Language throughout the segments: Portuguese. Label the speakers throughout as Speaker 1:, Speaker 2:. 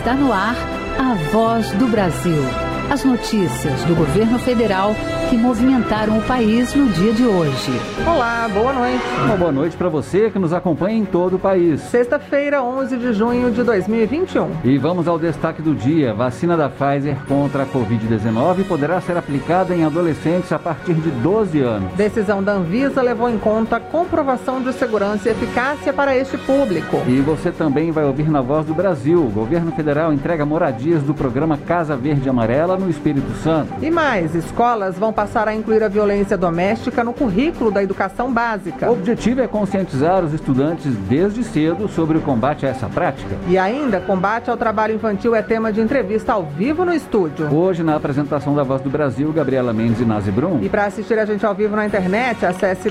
Speaker 1: Está no ar a Voz do Brasil. As notícias do governo federal que movimentaram o país no dia de hoje.
Speaker 2: Olá, boa noite.
Speaker 3: Uma boa noite para você que nos acompanha em todo o país.
Speaker 2: Sexta-feira, 11 de junho de 2021.
Speaker 3: E vamos ao destaque do dia. Vacina da Pfizer contra a Covid-19 poderá ser aplicada em adolescentes a partir de 12 anos.
Speaker 2: Decisão da Anvisa levou em conta a comprovação de segurança e eficácia para este público.
Speaker 3: E você também vai ouvir na Voz do Brasil. O governo federal entrega moradias do programa Casa Verde e Amarela no Espírito Santo.
Speaker 2: E mais, escolas vão passar a incluir a violência doméstica no currículo da educação básica.
Speaker 3: O objetivo é conscientizar os estudantes desde cedo sobre o combate a essa prática.
Speaker 2: E ainda, combate ao trabalho infantil é tema de entrevista ao vivo no estúdio.
Speaker 3: Hoje, na apresentação da Voz do Brasil, Gabriela Mendes e Nazi Brum.
Speaker 2: E para assistir a gente ao vivo na internet, acesse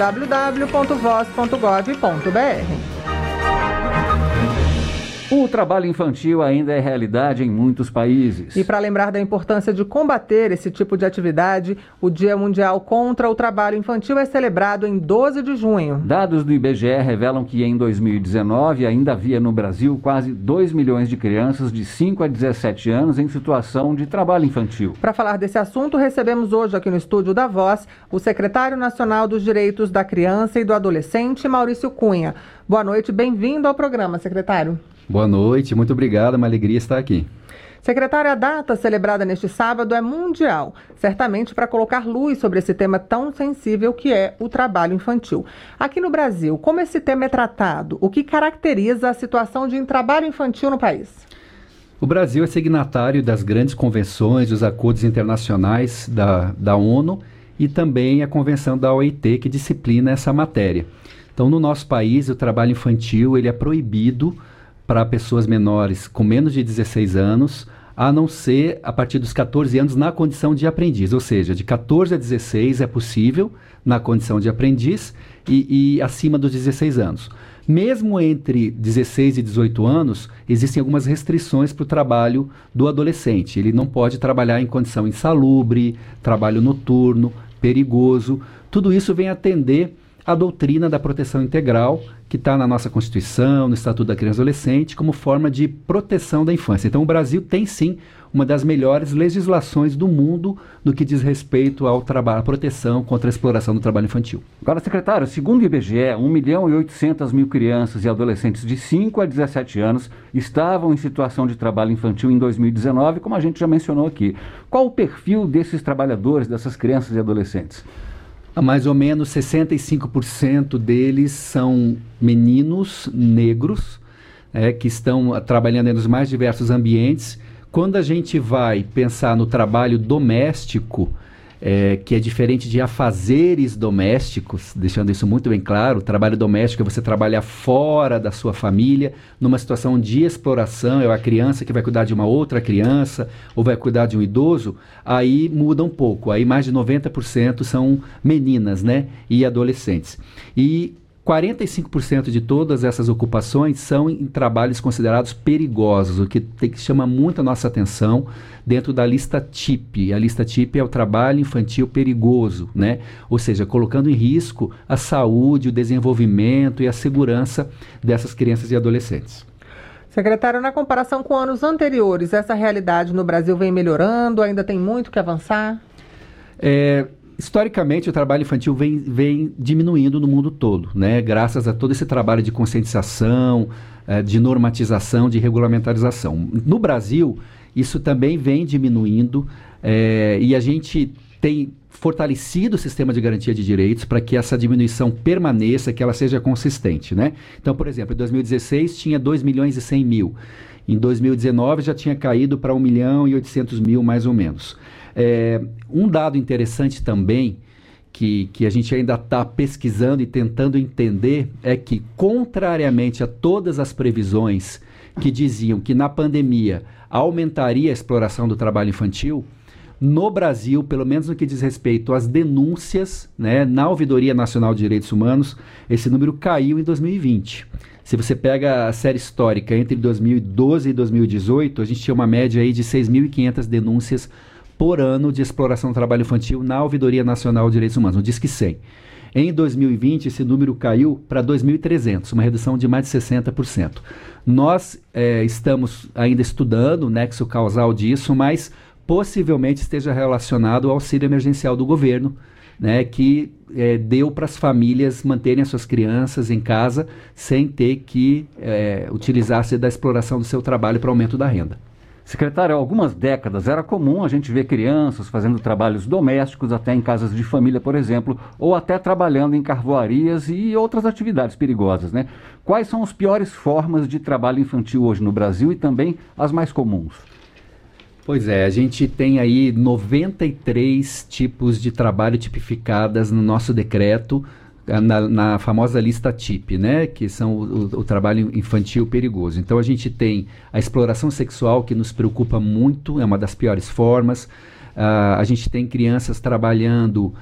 Speaker 2: www.voz.gov.br.
Speaker 3: O trabalho infantil ainda é realidade em muitos países.
Speaker 2: E para lembrar da importância de combater esse tipo de atividade, o Dia Mundial contra o Trabalho Infantil é celebrado em 12 de junho.
Speaker 3: Dados do IBGE revelam que em 2019 ainda havia no Brasil quase 2 milhões de crianças de 5 a 17 anos em situação de trabalho infantil.
Speaker 2: Para falar desse assunto, recebemos hoje aqui no estúdio da Voz o secretário nacional dos Direitos da Criança e do Adolescente, Maurício Cunha. Boa noite, bem-vindo ao programa, secretário.
Speaker 4: Boa noite, muito obrigado, é uma alegria estar aqui.
Speaker 2: Secretário, a data celebrada neste sábado é mundial, certamente para colocar luz sobre esse tema tão sensível que é o trabalho infantil. Aqui no Brasil, como esse tema é tratado? O que caracteriza a situação de trabalho infantil no país?
Speaker 4: O Brasil é signatário das grandes convenções, dos acordos internacionais da ONU e também a convenção da OIT que disciplina essa matéria. Então, no nosso país, o trabalho infantil ele é proibido para pessoas menores com menos de 16 anos, a não ser a partir dos 14 anos na condição de aprendiz. Ou seja, de 14 a 16 é possível na condição de aprendiz e acima dos 16 anos. Mesmo entre 16 e 18 anos, existem algumas restrições para o trabalho do adolescente. Ele não pode trabalhar em condição insalubre, trabalho noturno, perigoso. Tudo isso vem atender a doutrina da proteção integral, que está na nossa Constituição, no Estatuto da Criança e Adolescente, como forma de proteção da infância. Então, o Brasil tem, sim, uma das melhores legislações do mundo no que diz respeito ao trabalho, à proteção contra a exploração do trabalho infantil.
Speaker 3: Agora, secretário, segundo o IBGE, 1.800.000 crianças e adolescentes de 5 a 17 anos estavam em situação de trabalho infantil em 2019, como a gente já mencionou aqui. Qual o perfil desses trabalhadores, dessas crianças e adolescentes?
Speaker 4: Mais ou menos 65% deles são meninos negros, que estão trabalhando nos mais diversos ambientes. Quando a gente vai pensar no trabalho doméstico, que é diferente de afazeres domésticos, deixando isso muito bem claro, o trabalho doméstico é você trabalhar fora da sua família, numa situação de exploração, é a criança que vai cuidar de uma outra criança, ou vai cuidar de um idoso, aí muda um pouco, aí mais de 90% são meninas, e adolescentes. E 45% de todas essas ocupações são em trabalhos considerados perigosos, o que chama muito a nossa atenção dentro da lista TIP. A lista TIP é o trabalho infantil perigoso, ou seja, colocando em risco a saúde, o desenvolvimento e a segurança dessas crianças e adolescentes.
Speaker 2: Secretário, na comparação com anos anteriores, essa realidade no Brasil vem melhorando, ainda tem muito que avançar?
Speaker 4: Historicamente, o trabalho infantil vem diminuindo no mundo todo, graças a todo esse trabalho de conscientização, de normatização, de regulamentarização. No Brasil, isso também vem diminuindo e a gente tem fortalecido o sistema de garantia de direitos para que essa diminuição permaneça, que ela seja consistente. Então, por exemplo, em 2016 tinha 2.100.000. Em 2019 já tinha caído para 1.800.000 mais ou menos. Um dado interessante também, que a gente ainda está pesquisando e tentando entender, é que, contrariamente a todas as previsões que diziam que na pandemia aumentaria a exploração do trabalho infantil, no Brasil, pelo menos no que diz respeito às denúncias, na Ouvidoria Nacional de Direitos Humanos, esse número caiu em 2020. Se você pega a série histórica entre 2012 e 2018, a gente tinha uma média aí de 6.500 denúncias por ano de exploração do trabalho infantil na Ouvidoria Nacional de Direitos Humanos, no Disque 100. Em 2020, esse número caiu para 2.300, uma redução de mais de 60%. Nós estamos ainda estudando o nexo causal disso, mas possivelmente esteja relacionado ao auxílio emergencial do governo, né, que deu para as famílias manterem as suas crianças em casa sem ter que utilizar-se da exploração do seu trabalho para aumento da renda.
Speaker 3: Secretário, há algumas décadas era comum a gente ver crianças fazendo trabalhos domésticos, até em casas de família, por exemplo, ou até trabalhando em carvoarias e outras atividades perigosas, né? Quais são as piores formas de trabalho infantil hoje no Brasil e também as mais comuns?
Speaker 4: Pois é, a gente tem aí 93 tipos de trabalho tipificadas no nosso decreto, na famosa lista TIP, né, que são o trabalho infantil perigoso. Então a gente tem a exploração sexual, que nos preocupa muito, é uma das piores formas. A gente tem crianças trabalhando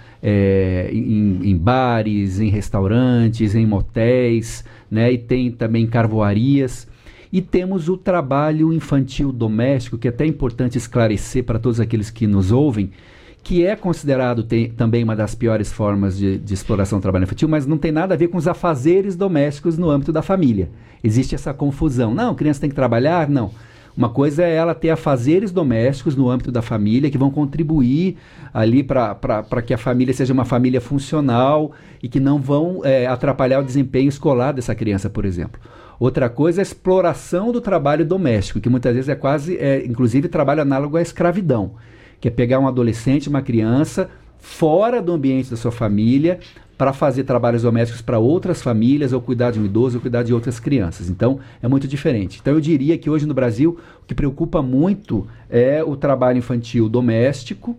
Speaker 4: em bares, em restaurantes, em motéis, né, e tem também carvoarias. E temos o trabalho infantil doméstico, que é até importante esclarecer para todos aqueles que nos ouvem, que é considerado também uma das piores formas de exploração do trabalho infantil, mas não tem nada a ver com os afazeres domésticos no âmbito da família. Existe essa confusão. Não, criança tem que trabalhar? Não. Uma coisa é ela ter afazeres domésticos no âmbito da família que vão contribuir ali para que a família seja uma família funcional e que não vão atrapalhar o desempenho escolar dessa criança, por exemplo. Outra coisa é a exploração do trabalho doméstico, que muitas vezes inclusive trabalho análogo à escravidão, que é pegar um adolescente, uma criança, fora do ambiente da sua família, para fazer trabalhos domésticos para outras famílias, ou cuidar de um idoso, ou cuidar de outras crianças. Então, é muito diferente. Então, eu diria que hoje no Brasil, o que preocupa muito é o trabalho infantil doméstico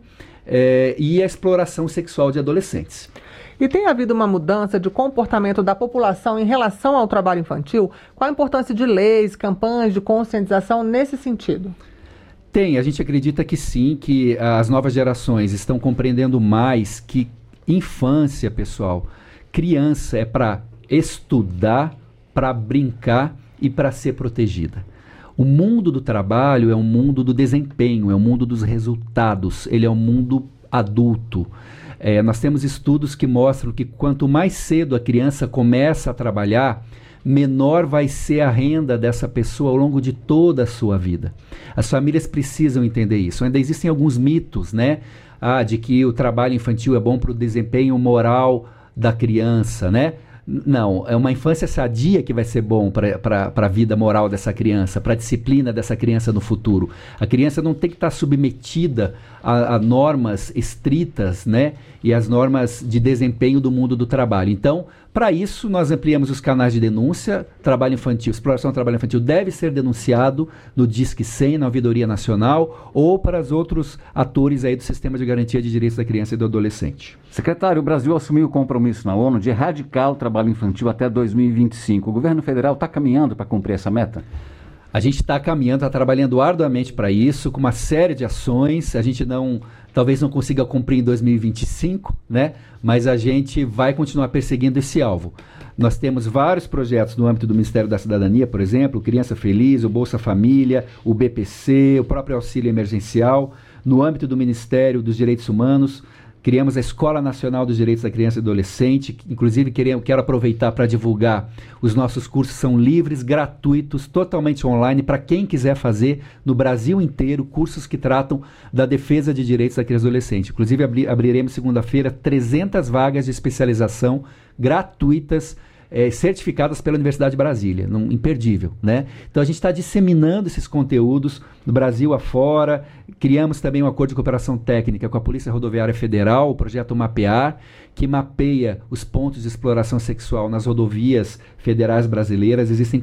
Speaker 4: e a exploração sexual de adolescentes.
Speaker 2: E tem havido uma mudança de comportamento da população em relação ao trabalho infantil? Qual a importância de leis, campanhas de conscientização nesse sentido?
Speaker 4: Tem, a gente acredita que sim, que as novas gerações estão compreendendo mais que infância, pessoal, criança é para estudar, para brincar e para ser protegida. O mundo do trabalho é um mundo do desempenho, é um mundo dos resultados, ele é um mundo adulto. Nós temos estudos que mostram que quanto mais cedo a criança começa a trabalhar, menor vai ser a renda dessa pessoa ao longo de toda a sua vida. As famílias precisam entender isso. Ainda existem alguns mitos, né? De que o trabalho infantil é bom para o desempenho moral da criança, né? Não, é uma infância sadia que vai ser bom para a vida moral dessa criança, para a disciplina dessa criança no futuro. A criança não tem que estar submetida a normas estritas, né? E as normas de desempenho do mundo do trabalho. Então, para isso, nós ampliamos os canais de denúncia. Trabalho infantil, exploração do trabalho infantil deve ser denunciado no Disque 100, na Ouvidoria Nacional, ou para os outros atores aí do Sistema de Garantia de Direitos da Criança e do Adolescente.
Speaker 3: Secretário, o Brasil assumiu o compromisso na ONU de erradicar o trabalho infantil até 2025. O governo federal está caminhando para cumprir essa meta?
Speaker 4: A gente está caminhando, está trabalhando arduamente para isso, com uma série de ações. A gente talvez não consiga cumprir em 2025, né? Mas a gente vai continuar perseguindo esse alvo. Nós temos vários projetos no âmbito do Ministério da Cidadania, por exemplo, Criança Feliz, o Bolsa Família, o BPC, o próprio auxílio emergencial. No âmbito do Ministério dos Direitos Humanos, criamos a Escola Nacional dos Direitos da Criança e do Adolescente, inclusive quero aproveitar para divulgar, os nossos cursos são livres, gratuitos, totalmente online, para quem quiser fazer no Brasil inteiro, cursos que tratam da defesa de direitos da criança e do adolescente. Inclusive abriremos segunda-feira 300 vagas de especialização gratuitas, certificadas pela Universidade de Brasília, imperdível, né? Então a gente está disseminando esses conteúdos no Brasil afora. Criamos também um acordo de cooperação técnica com a Polícia Rodoviária Federal, o projeto Mapear, que mapeia os pontos de exploração sexual nas rodovias federais brasileiras. Existem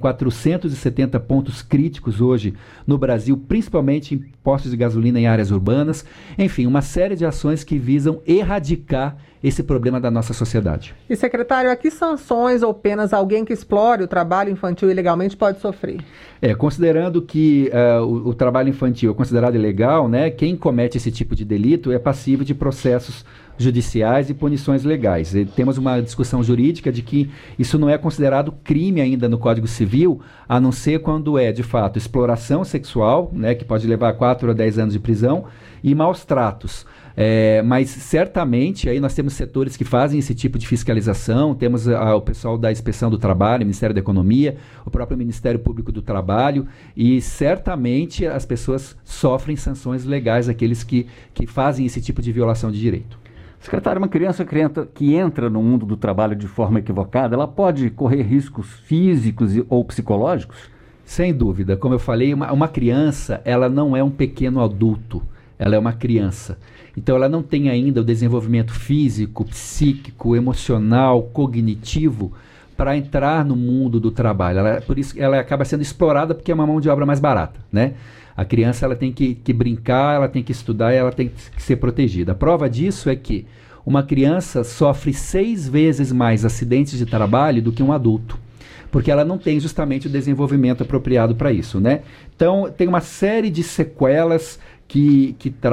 Speaker 4: 470 pontos críticos hoje no Brasil, principalmente em postos de gasolina em áreas urbanas. Enfim, uma série de ações que visam erradicar esse problema da nossa sociedade.
Speaker 2: E, secretário, a que sanções ou penas alguém que explore o trabalho infantil ilegalmente pode sofrer?
Speaker 4: Considerando que o trabalho infantil é considerado ilegal, né, quem comete esse tipo de delito é passível de processos judiciais e punições legais. E temos uma discussão jurídica de que isso não é considerado crime ainda no Código Civil, a não ser quando é, de fato, exploração sexual, né, que pode levar 4 a 10 anos de prisão, e maus tratos. Mas certamente aí nós temos setores que fazem esse tipo de fiscalização, temos o pessoal da Inspeção do Trabalho, Ministério da Economia, o próprio Ministério Público do Trabalho, e certamente as pessoas sofrem sanções legais, aqueles que fazem esse tipo de violação de direito.
Speaker 3: Secretário, uma criança que entra no mundo do trabalho de forma equivocada, ela pode correr riscos físicos ou psicológicos?
Speaker 4: Sem dúvida. Como eu falei, uma criança, ela não é um pequeno adulto, ela é uma criança. Então ela não tem ainda o desenvolvimento físico, psíquico, emocional, cognitivo para entrar no mundo do trabalho. Por isso ela acaba sendo explorada porque é uma mão de obra mais barata, né? A criança ela tem que brincar, ela tem que estudar, ela tem que ser protegida. A prova disso é que uma criança sofre 6 vezes mais acidentes de trabalho do que um adulto, porque ela não tem justamente o desenvolvimento apropriado para isso, né? Então tem uma série de sequelas que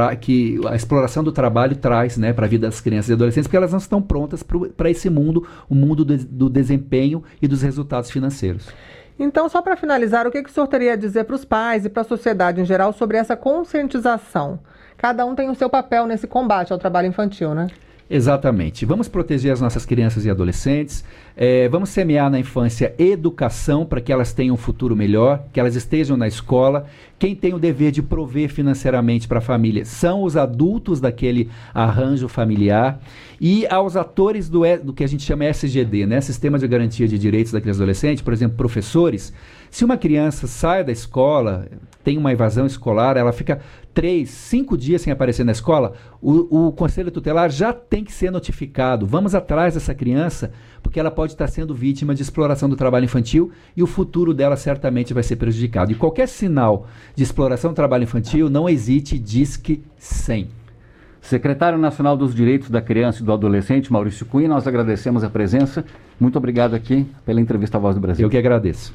Speaker 4: a exploração do trabalho traz, né, para a vida das crianças e adolescentes, porque elas não estão prontas para esse mundo, o mundo do desempenho e dos resultados financeiros.
Speaker 2: Então, só para finalizar, o que o senhor teria a dizer para os pais e para a sociedade em geral sobre essa conscientização? Cada um tem o seu papel nesse combate ao trabalho infantil, né?
Speaker 4: Exatamente. Vamos proteger as nossas crianças e adolescentes, vamos semear na infância educação para que elas tenham um futuro melhor, que elas estejam na escola. Quem tem o dever de prover financeiramente para a família são os adultos daquele arranjo familiar, e aos atores do que a gente chama SGD, né? Sistema de Garantia de Direitos da Criança e Adolescente, por exemplo, professores. Se uma criança sai da escola, tem uma evasão escolar, ela fica 3, 5 dias sem aparecer na escola, o Conselho Tutelar já tem que ser notificado. Vamos atrás dessa criança, porque ela pode estar sendo vítima de exploração do trabalho infantil e o futuro dela certamente vai ser prejudicado. E qualquer sinal de exploração do trabalho infantil, não hesite, disque 100.
Speaker 3: Secretário Nacional dos Direitos da Criança e do Adolescente, Maurício Cunha, nós agradecemos a presença. Muito obrigado aqui pela entrevista à Voz do Brasil.
Speaker 4: Eu que agradeço.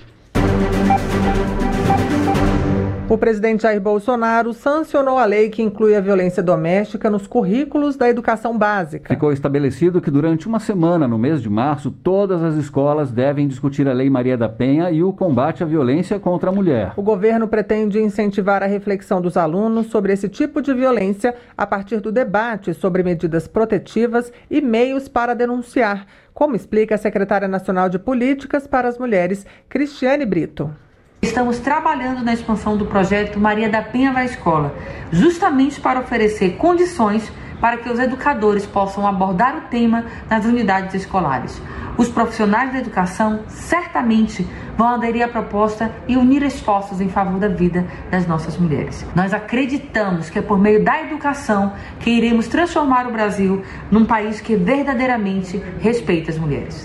Speaker 2: O presidente Jair Bolsonaro sancionou a lei que inclui a violência doméstica nos currículos da educação básica.
Speaker 3: Ficou estabelecido que durante uma semana, no mês de março, todas as escolas devem discutir a Lei Maria da Penha e o combate à violência contra a mulher.
Speaker 2: O governo pretende incentivar a reflexão dos alunos sobre esse tipo de violência a partir do debate sobre medidas protetivas e meios para denunciar, como explica a secretária nacional de Políticas para as Mulheres, Cristiane Brito.
Speaker 5: Estamos trabalhando na expansão do projeto Maria da Penha vai à escola, justamente para oferecer condições para que os educadores possam abordar o tema nas unidades escolares. Os profissionais da educação certamente vão aderir à proposta e unir esforços em favor da vida das nossas mulheres. Nós acreditamos que é por meio da educação que iremos transformar o Brasil num país que verdadeiramente respeita as mulheres.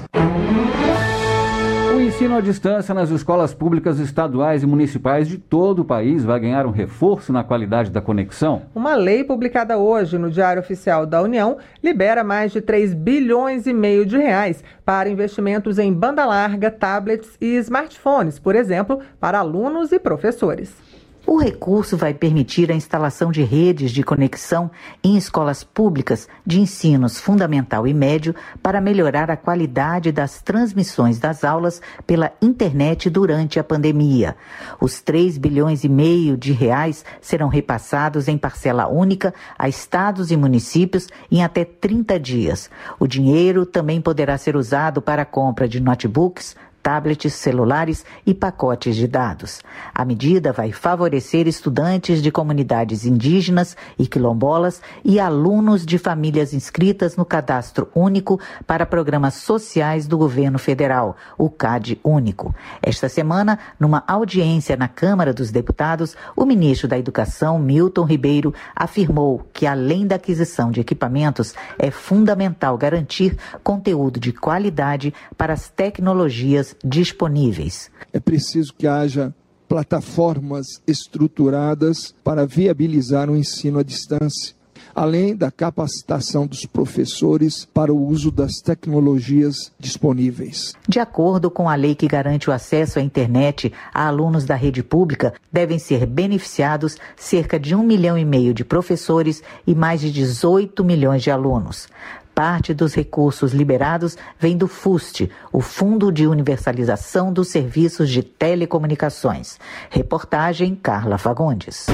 Speaker 3: O ensino à distância nas escolas públicas estaduais e municipais de todo o país vai ganhar um reforço na qualidade da conexão.
Speaker 2: Uma lei publicada hoje no Diário Oficial da União libera mais de 3,5 bilhões de reais para investimentos em banda larga, tablets e smartphones, por exemplo, para alunos e professores.
Speaker 6: O recurso vai permitir a instalação de redes de conexão em escolas públicas de ensinos fundamental e médio para melhorar a qualidade das transmissões das aulas pela internet durante a pandemia. Os 3,5 bilhões de reais serão repassados em parcela única a estados e municípios em até 30 dias. O dinheiro também poderá ser usado para a compra de notebooks, tablets, celulares e pacotes de dados. A medida vai favorecer estudantes de comunidades indígenas e quilombolas e alunos de famílias inscritas no Cadastro Único para Programas Sociais do Governo Federal, o CAD Único. Esta semana, numa audiência na Câmara dos Deputados, o ministro da Educação, Milton Ribeiro, afirmou que, além da aquisição de equipamentos, é fundamental garantir conteúdo de qualidade para as tecnologias disponíveis.
Speaker 7: É preciso que haja plataformas estruturadas para viabilizar o ensino à distância. além da capacitação dos professores para o uso das tecnologias disponíveis.
Speaker 6: De acordo com a lei que garante o acesso à internet a alunos da rede pública, devem ser beneficiados cerca de 1,5 milhão de professores e mais de 18 milhões de alunos. Parte dos recursos liberados vem do FUST, o Fundo de Universalização dos Serviços de Telecomunicações. Reportagem Carla Fagundes.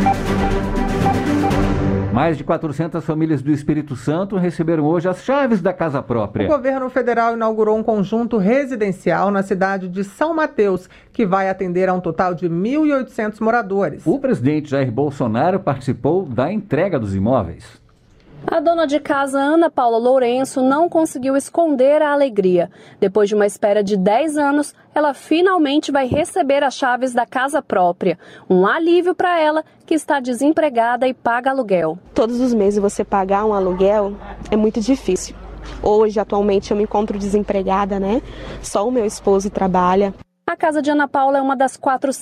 Speaker 3: Mais de 400 famílias do Espírito Santo receberam hoje as chaves da casa própria.
Speaker 2: O governo federal inaugurou um conjunto residencial na cidade de São Mateus, que vai atender a um total de 1.800 moradores.
Speaker 3: O presidente Jair Bolsonaro participou da entrega dos imóveis.
Speaker 8: A dona de casa, Ana Paula Lourenço, não conseguiu esconder a alegria. Depois de uma espera de 10 anos, ela finalmente vai receber as chaves da casa própria. Um alívio para ela, que está desempregada e paga aluguel.
Speaker 9: Todos os meses você pagar um aluguel é muito difícil. Hoje, atualmente, eu me encontro desempregada, né? Só o meu esposo trabalha.
Speaker 8: A casa de Ana Paula é uma das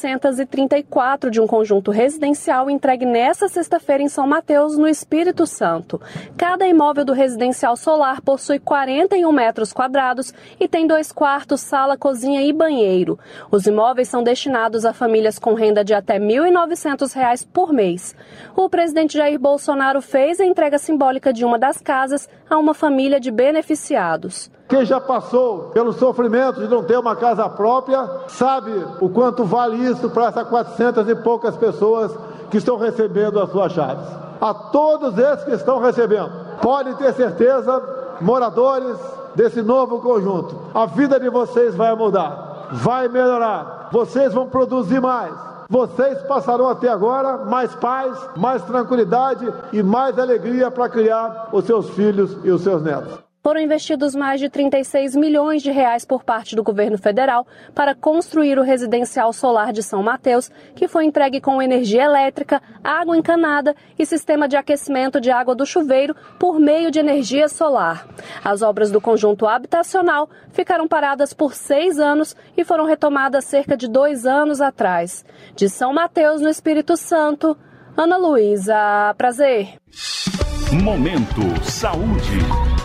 Speaker 8: 434 de um conjunto residencial entregue nesta sexta-feira em São Mateus, no Espírito Santo. Cada imóvel do residencial solar possui 41 metros quadrados e tem 2 quartos, sala, cozinha e banheiro. Os imóveis são destinados a famílias com renda de até R$ 1.900 por mês. O presidente Jair Bolsonaro fez a entrega simbólica de uma das casas a uma família de beneficiados.
Speaker 10: Quem já passou pelo sofrimento de não ter uma casa própria, sabe o quanto vale isso para essas 400 e poucas pessoas que estão recebendo as suas chaves. A todos esses que estão recebendo, podem ter certeza, moradores desse novo conjunto, a vida de vocês vai mudar, vai melhorar, vocês vão produzir mais. Vocês passarão até agora mais paz, mais tranquilidade e mais alegria para criar os seus filhos e os seus netos.
Speaker 8: Foram investidos mais de 36 milhões de reais por parte do governo federal para construir o residencial solar de São Mateus, que foi entregue com energia elétrica, água encanada e sistema de aquecimento de água do chuveiro por meio de energia solar. As obras do conjunto habitacional ficaram paradas por 6 anos e foram retomadas cerca de 2 anos atrás. De São Mateus, no Espírito Santo, Ana Luísa, prazer.
Speaker 11: Momento Saúde.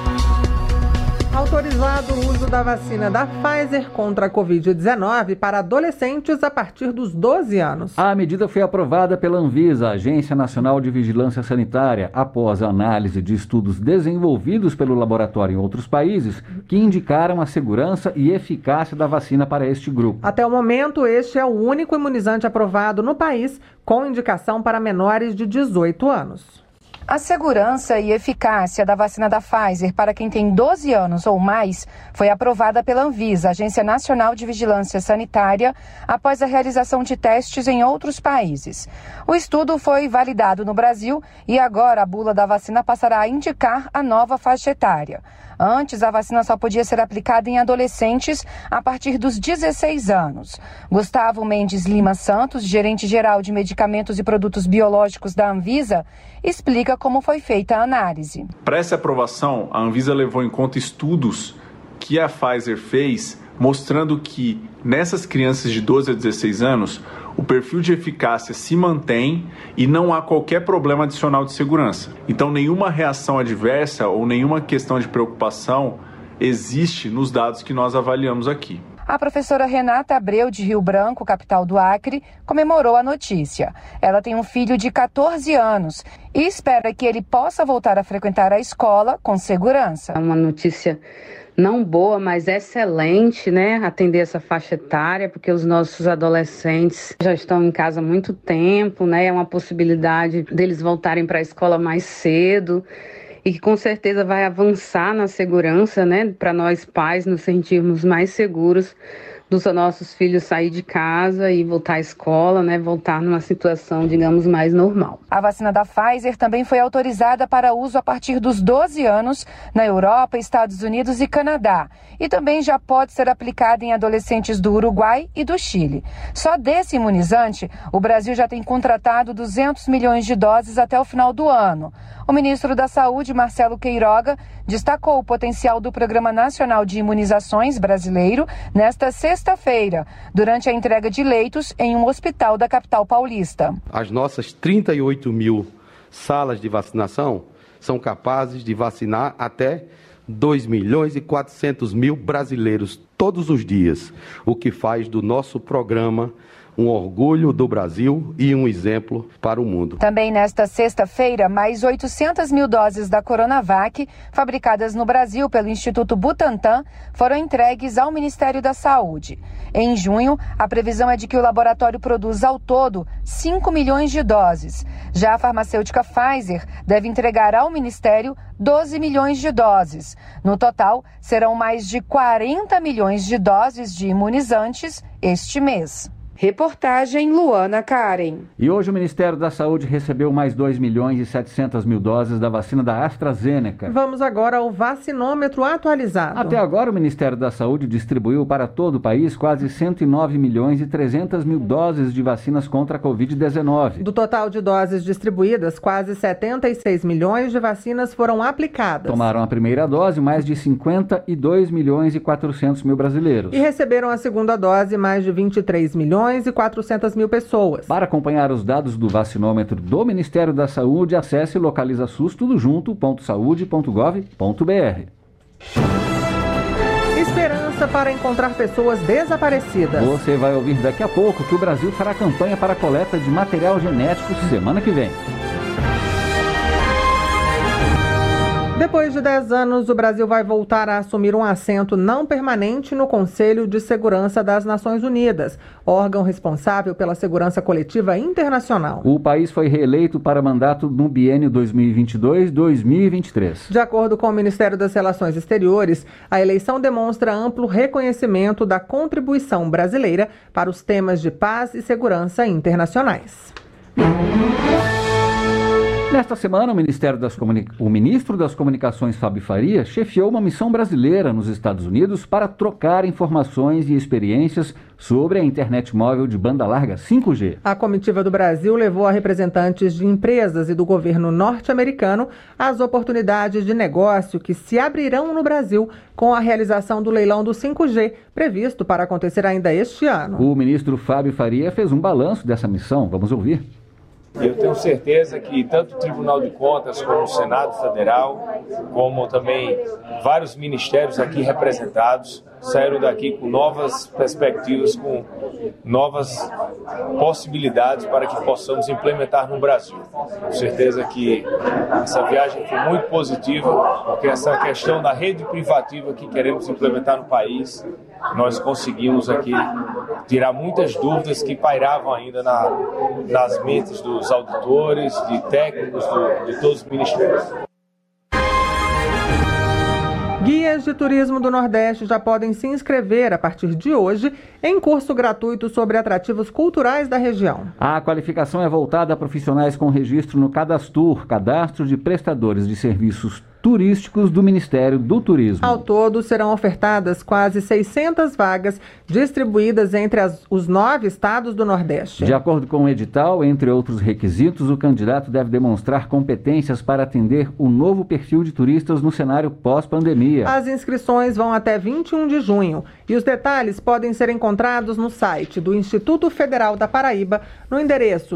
Speaker 2: Autorizado o uso da vacina da Pfizer contra a Covid-19 para adolescentes a partir dos 12 anos.
Speaker 3: A medida foi aprovada pela Anvisa, Agência Nacional de Vigilância Sanitária, após a análise de estudos desenvolvidos pelo laboratório em outros países que indicaram a segurança e eficácia da vacina para este grupo.
Speaker 2: Até o momento, este é o único imunizante aprovado no país com indicação para menores de 18 anos.
Speaker 12: A segurança e eficácia da vacina da Pfizer para quem tem 12 anos ou mais foi aprovada pela Anvisa, Agência Nacional de Vigilância Sanitária, após a realização de testes em outros países. O estudo foi validado no Brasil e agora a bula da vacina passará a indicar a nova faixa etária. Antes, a vacina só podia ser aplicada em adolescentes a partir dos 16 anos. Gustavo Mendes Lima Santos, gerente-geral de medicamentos e produtos biológicos da Anvisa, explica como foi feita a análise.
Speaker 13: Para essa aprovação, a Anvisa levou em conta estudos que a Pfizer fez, mostrando que nessas crianças de 12 a 16 anos, o perfil de eficácia se mantém e não há qualquer problema adicional de segurança. Então, nenhuma reação adversa ou nenhuma questão de preocupação existe nos dados que nós avaliamos aqui.
Speaker 12: A professora Renata Abreu, de Rio Branco, capital do Acre, comemorou a notícia. Ela tem um filho de 14 anos e espera que ele possa voltar a frequentar a escola com segurança.
Speaker 14: É uma notícia não boa, mas excelente, né? Atender essa faixa etária, porque os nossos adolescentes já estão em casa há muito tempo, né? É uma possibilidade deles voltarem para a escola mais cedo e que com certeza vai avançar na segurança, né? Para nós pais nos sentirmos mais seguros dos nossos filhos sair de casa e voltar à escola, né? Voltar numa situação, digamos, mais normal.
Speaker 12: A vacina da Pfizer também foi autorizada para uso a partir dos 12 anos na Europa, Estados Unidos e Canadá. E também já pode ser aplicada em adolescentes do Uruguai e do Chile. Só desse imunizante, o Brasil já tem contratado 200 milhões de doses até o final do ano. O ministro da Saúde, Marcelo Queiroga, destacou o potencial do Programa Nacional de Imunizações brasileiro nesta sexta-feira, durante a entrega de leitos em um hospital da capital paulista.
Speaker 15: As nossas 38 mil salas de vacinação são capazes de vacinar até 2.400.000 brasileiros todos os dias, o que faz do nosso programa um orgulho do Brasil e um exemplo para o mundo.
Speaker 12: Também nesta sexta-feira, mais 800 mil doses da Coronavac, fabricadas no Brasil pelo Instituto Butantan, foram entregues ao Ministério da Saúde. Em junho, a previsão é de que o laboratório produza ao todo 5 milhões de doses. Já a farmacêutica Pfizer deve entregar ao Ministério 12 milhões de doses. No total, serão mais de 40 milhões de doses de imunizantes este mês. Reportagem Luana Karen.
Speaker 3: E hoje o Ministério da Saúde recebeu mais 2.700.000 doses da vacina da AstraZeneca.
Speaker 2: Vamos agora ao vacinômetro atualizado.
Speaker 3: Até agora o Ministério da Saúde distribuiu para todo o país quase 109.300.000 doses de vacinas contra a Covid-19.
Speaker 2: Do total de doses distribuídas, quase 76 milhões de vacinas foram aplicadas.
Speaker 3: Tomaram a primeira dose mais de 52.400.000 brasileiros.
Speaker 2: E receberam a segunda dose mais de 23.400.000 pessoas.
Speaker 3: Para acompanhar os dados do vacinômetro do Ministério da Saúde, acesse localizasustudojunto.saude.gov.br.
Speaker 2: Esperança para encontrar pessoas desaparecidas.
Speaker 3: Você vai ouvir daqui a pouco que o Brasil fará campanha para a coleta de material genético semana que vem.
Speaker 2: Depois de 10 anos, o Brasil vai voltar a assumir um assento não permanente no Conselho de Segurança das Nações Unidas, órgão responsável pela segurança coletiva internacional.
Speaker 3: O país foi reeleito para mandato no biênio 2022-2023.
Speaker 2: De acordo com o Ministério das Relações Exteriores, a eleição demonstra amplo reconhecimento da contribuição brasileira para os temas de paz e segurança internacionais.
Speaker 3: Nesta semana, o ministro das Comunicações, Fábio Faria, chefiou uma missão brasileira nos Estados Unidos para trocar informações e experiências sobre a internet móvel de banda larga 5G.
Speaker 2: A comitiva do Brasil levou a representantes de empresas e do governo norte-americano as oportunidades de negócio que se abrirão no Brasil com a realização do leilão do 5G, previsto para acontecer ainda este ano.
Speaker 3: O ministro Fábio Faria fez um balanço dessa missão. Vamos ouvir.
Speaker 16: Eu tenho certeza que tanto o Tribunal de Contas como o Senado Federal, como também vários ministérios aqui representados, saíram daqui com novas perspectivas, com novas possibilidades para que possamos implementar no Brasil. Com certeza que essa viagem foi muito positiva, porque essa questão da rede privativa que queremos implementar no país, nós conseguimos aqui tirar muitas dúvidas que pairavam ainda nas mentes dos auditores, de técnicos, de todos os ministérios.
Speaker 2: Guias de turismo do Nordeste já podem se inscrever a partir de hoje em curso gratuito sobre atrativos culturais da região.
Speaker 3: A qualificação é voltada a profissionais com registro no Cadastur, Cadastro de Prestadores de Serviços Turísticos do Ministério do Turismo.
Speaker 2: Ao todo, serão ofertadas quase 600 vagas distribuídas entre os 9 estados do Nordeste.
Speaker 3: De acordo com o edital, entre outros requisitos, o candidato deve demonstrar competências para atender o novo perfil de turistas no cenário pós-pandemia.
Speaker 2: As inscrições vão até 21 de junho e os detalhes podem ser encontrados no site do Instituto Federal da Paraíba, no endereço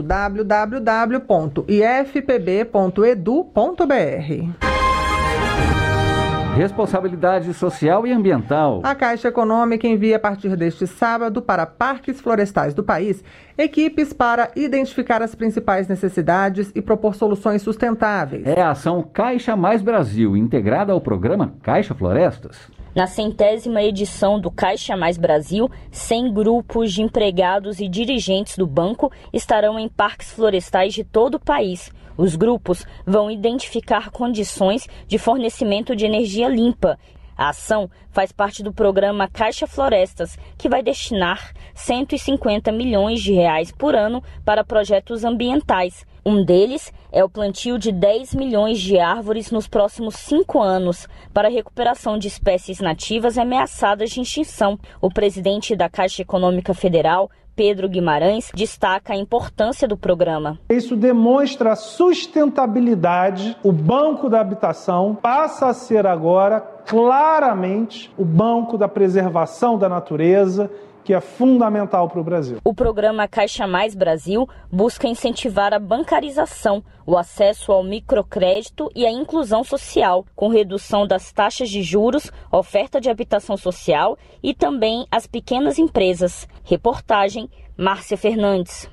Speaker 2: www.ifpb.edu.br.
Speaker 3: Responsabilidade social e ambiental.
Speaker 2: A Caixa Econômica envia a partir deste sábado para parques florestais do país equipes para identificar as principais necessidades e propor soluções sustentáveis.
Speaker 3: É a ação Caixa Mais Brasil, integrada ao programa Caixa Florestas.
Speaker 17: Na 100ª edição do Caixa Mais Brasil, 100 grupos de empregados e dirigentes do banco estarão em parques florestais de todo o país. Os grupos vão identificar condições de fornecimento de energia limpa. A ação faz parte do programa Caixa Florestas, que vai destinar 150 milhões de reais por ano para projetos ambientais. Um deles é o plantio de 10 milhões de árvores nos próximos 5 anos para a recuperação de espécies nativas ameaçadas de extinção. O presidente da Caixa Econômica Federal, Pedro Guimarães, destaca a importância do programa.
Speaker 18: Isso demonstra a sustentabilidade. O Banco da Habitação passa a ser agora claramente o banco da preservação da natureza que é fundamental para o Brasil.
Speaker 17: O programa Caixa Mais Brasil busca incentivar a bancarização, o acesso ao microcrédito e a inclusão social, com redução das taxas de juros, oferta de habitação social e também as pequenas empresas. Reportagem, Márcia Fernandes.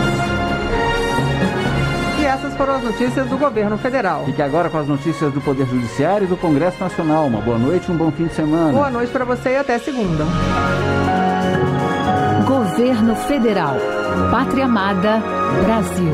Speaker 2: E essas foram as notícias do governo federal.
Speaker 3: Fique agora com as notícias do Poder Judiciário e do Congresso Nacional. Uma boa noite e um bom fim de semana.
Speaker 2: Boa noite para você e até segunda.
Speaker 1: Governo Federal. Pátria Amada, Brasil.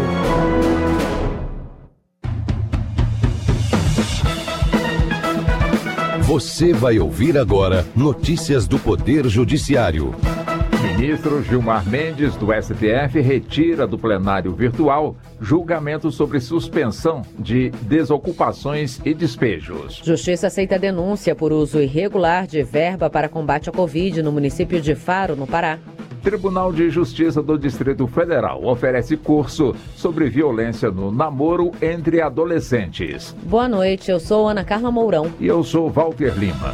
Speaker 19: Você vai ouvir agora notícias do Poder Judiciário.
Speaker 20: Ministro Gilmar Mendes, do STF, retira do plenário virtual julgamento sobre suspensão de desocupações e despejos.
Speaker 21: Justiça aceita denúncia por uso irregular de verba para combate à Covid no município de Faro, no Pará.
Speaker 20: Tribunal de Justiça do Distrito Federal oferece curso sobre violência no namoro entre adolescentes.
Speaker 21: Boa noite, eu sou Ana Carla Mourão.
Speaker 20: E eu sou Walter Lima.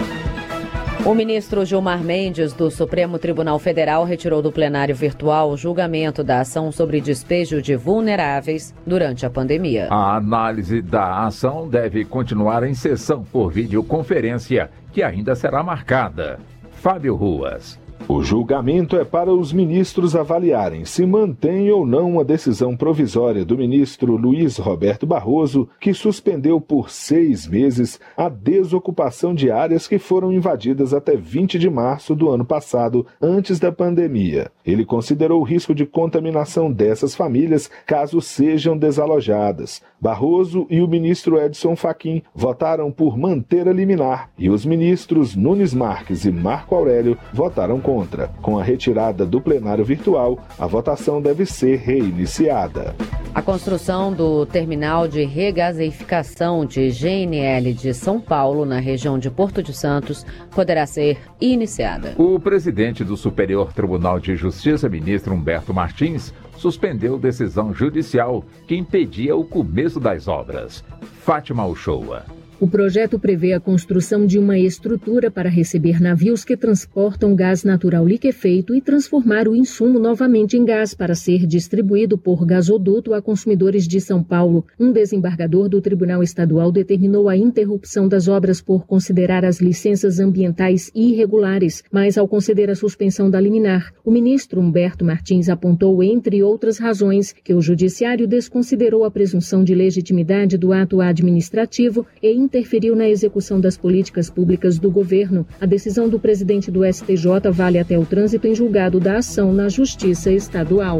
Speaker 21: O ministro Gilmar Mendes, do Supremo Tribunal Federal, retirou do plenário virtual o julgamento da ação sobre despejo de vulneráveis durante a pandemia.
Speaker 20: A análise da ação deve continuar em sessão por videoconferência, que ainda será marcada. Fábio Ruas.
Speaker 22: O julgamento é para os ministros avaliarem se mantém ou não a decisão provisória do ministro Luiz Roberto Barroso, que suspendeu por 6 meses a desocupação de áreas que foram invadidas até 20 de março do ano passado, antes da pandemia. Ele considerou o risco de contaminação dessas famílias caso sejam desalojadas. Barroso e o ministro Edson Fachin votaram por manter a liminar e os ministros Nunes Marques e Marco Aurélio votaram contra. Com a retirada do plenário virtual, a votação deve ser reiniciada.
Speaker 21: A construção do terminal de regaseificação de GNL de São Paulo, na região de Porto de Santos, poderá ser iniciada.
Speaker 20: O presidente do Superior Tribunal de Justiça, ministro Humberto Martins, suspendeu decisão judicial que impedia o começo das obras. Fátima Uchoa.
Speaker 23: O projeto prevê a construção de uma estrutura para receber navios que transportam gás natural liquefeito e transformar o insumo novamente em gás para ser distribuído por gasoduto a consumidores de São Paulo. Um desembargador do Tribunal Estadual determinou a interrupção das obras por considerar as licenças ambientais irregulares, mas ao conceder a suspensão da liminar, o ministro Humberto Martins apontou, entre outras razões, que o Judiciário desconsiderou a presunção de legitimidade do ato administrativo e interferiu na execução das políticas públicas do governo. A decisão do presidente do STJ vale até o trânsito em julgado da ação na Justiça Estadual.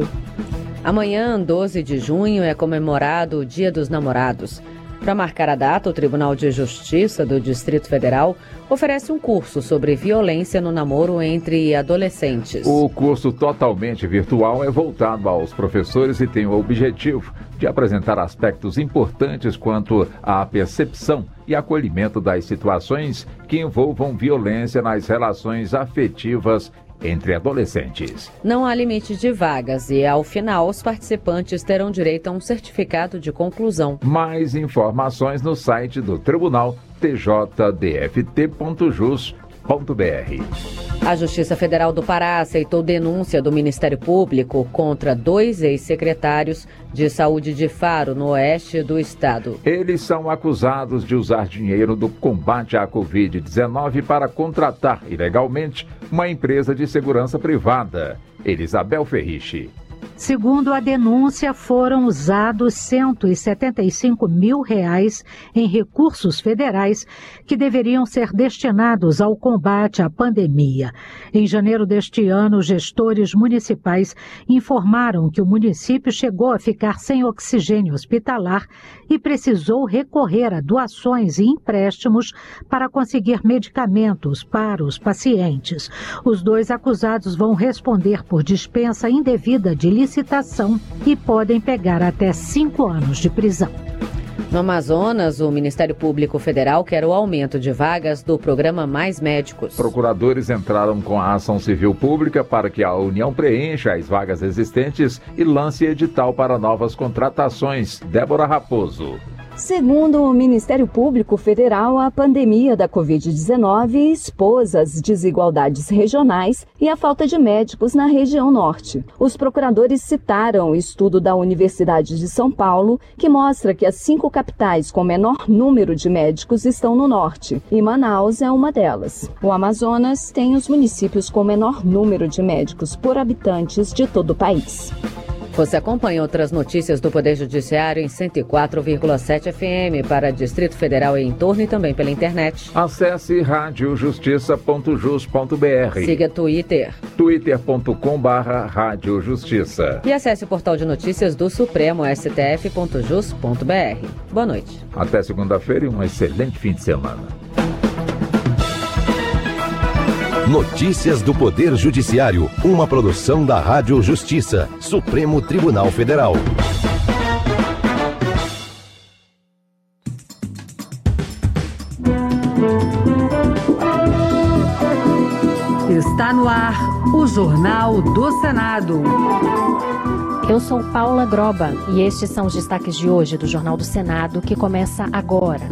Speaker 21: Amanhã, 12 de junho, é comemorado o Dia dos Namorados. Para marcar a data, o Tribunal de Justiça do Distrito Federal oferece um curso sobre violência no namoro entre adolescentes.
Speaker 20: O curso totalmente virtual é voltado aos professores e tem o objetivo de apresentar aspectos importantes quanto à percepção e acolhimento das situações que envolvam violência nas relações afetivas entre adolescentes.
Speaker 21: Não há limite de vagas e, ao final, os participantes terão direito a um certificado de conclusão.
Speaker 20: Mais informações no site do Tribunal tjdft.jus.br.
Speaker 21: A Justiça Federal do Pará aceitou denúncia do Ministério Público contra 2 ex-secretários de saúde de Faro, no oeste do estado.
Speaker 20: Eles são acusados de usar dinheiro do combate à Covid-19 para contratar ilegalmente uma empresa de segurança privada. Elisabel Ferriche.
Speaker 24: Segundo a denúncia, foram usados R$175 mil em recursos federais que deveriam ser destinados ao combate à pandemia. Em janeiro deste ano, gestores municipais informaram que o município chegou a ficar sem oxigênio hospitalar e precisou recorrer a doações e empréstimos para conseguir medicamentos para os pacientes. Os 2 acusados vão responder por dispensa indevida de licitação e podem pegar até 5 anos de prisão.
Speaker 21: No Amazonas, o Ministério Público Federal quer o aumento de vagas do programa Mais Médicos.
Speaker 20: Procuradores entraram com a ação civil pública para que a União preencha as vagas existentes e lance edital para novas contratações. Débora Raposo.
Speaker 4: Segundo o Ministério Público Federal, a pandemia da Covid-19 expôs as desigualdades regionais e a falta de médicos na região norte. Os procuradores citaram o estudo da Universidade de São Paulo, que mostra que as 5 capitais com menor número de médicos estão no norte, e Manaus é uma delas. O Amazonas tem os municípios com menor número de médicos por habitantes de todo o país.
Speaker 21: Você acompanha outras notícias do Poder Judiciário em 104,7 FM para Distrito Federal e em torno e também pela internet.
Speaker 20: Acesse radiojustiça.jus.br.
Speaker 21: Siga Twitter.
Speaker 20: twitter.com/radiojustiça.
Speaker 21: E acesse o portal de notícias do Supremo, stf.jus.br. Boa noite.
Speaker 20: Até segunda-feira e um excelente fim de semana.
Speaker 19: Notícias do Poder Judiciário, uma produção da Rádio Justiça, Supremo Tribunal Federal.
Speaker 1: Está no ar o Jornal do Senado.
Speaker 5: Eu sou Paula Groba e estes são os destaques de hoje do Jornal do Senado, que começa agora.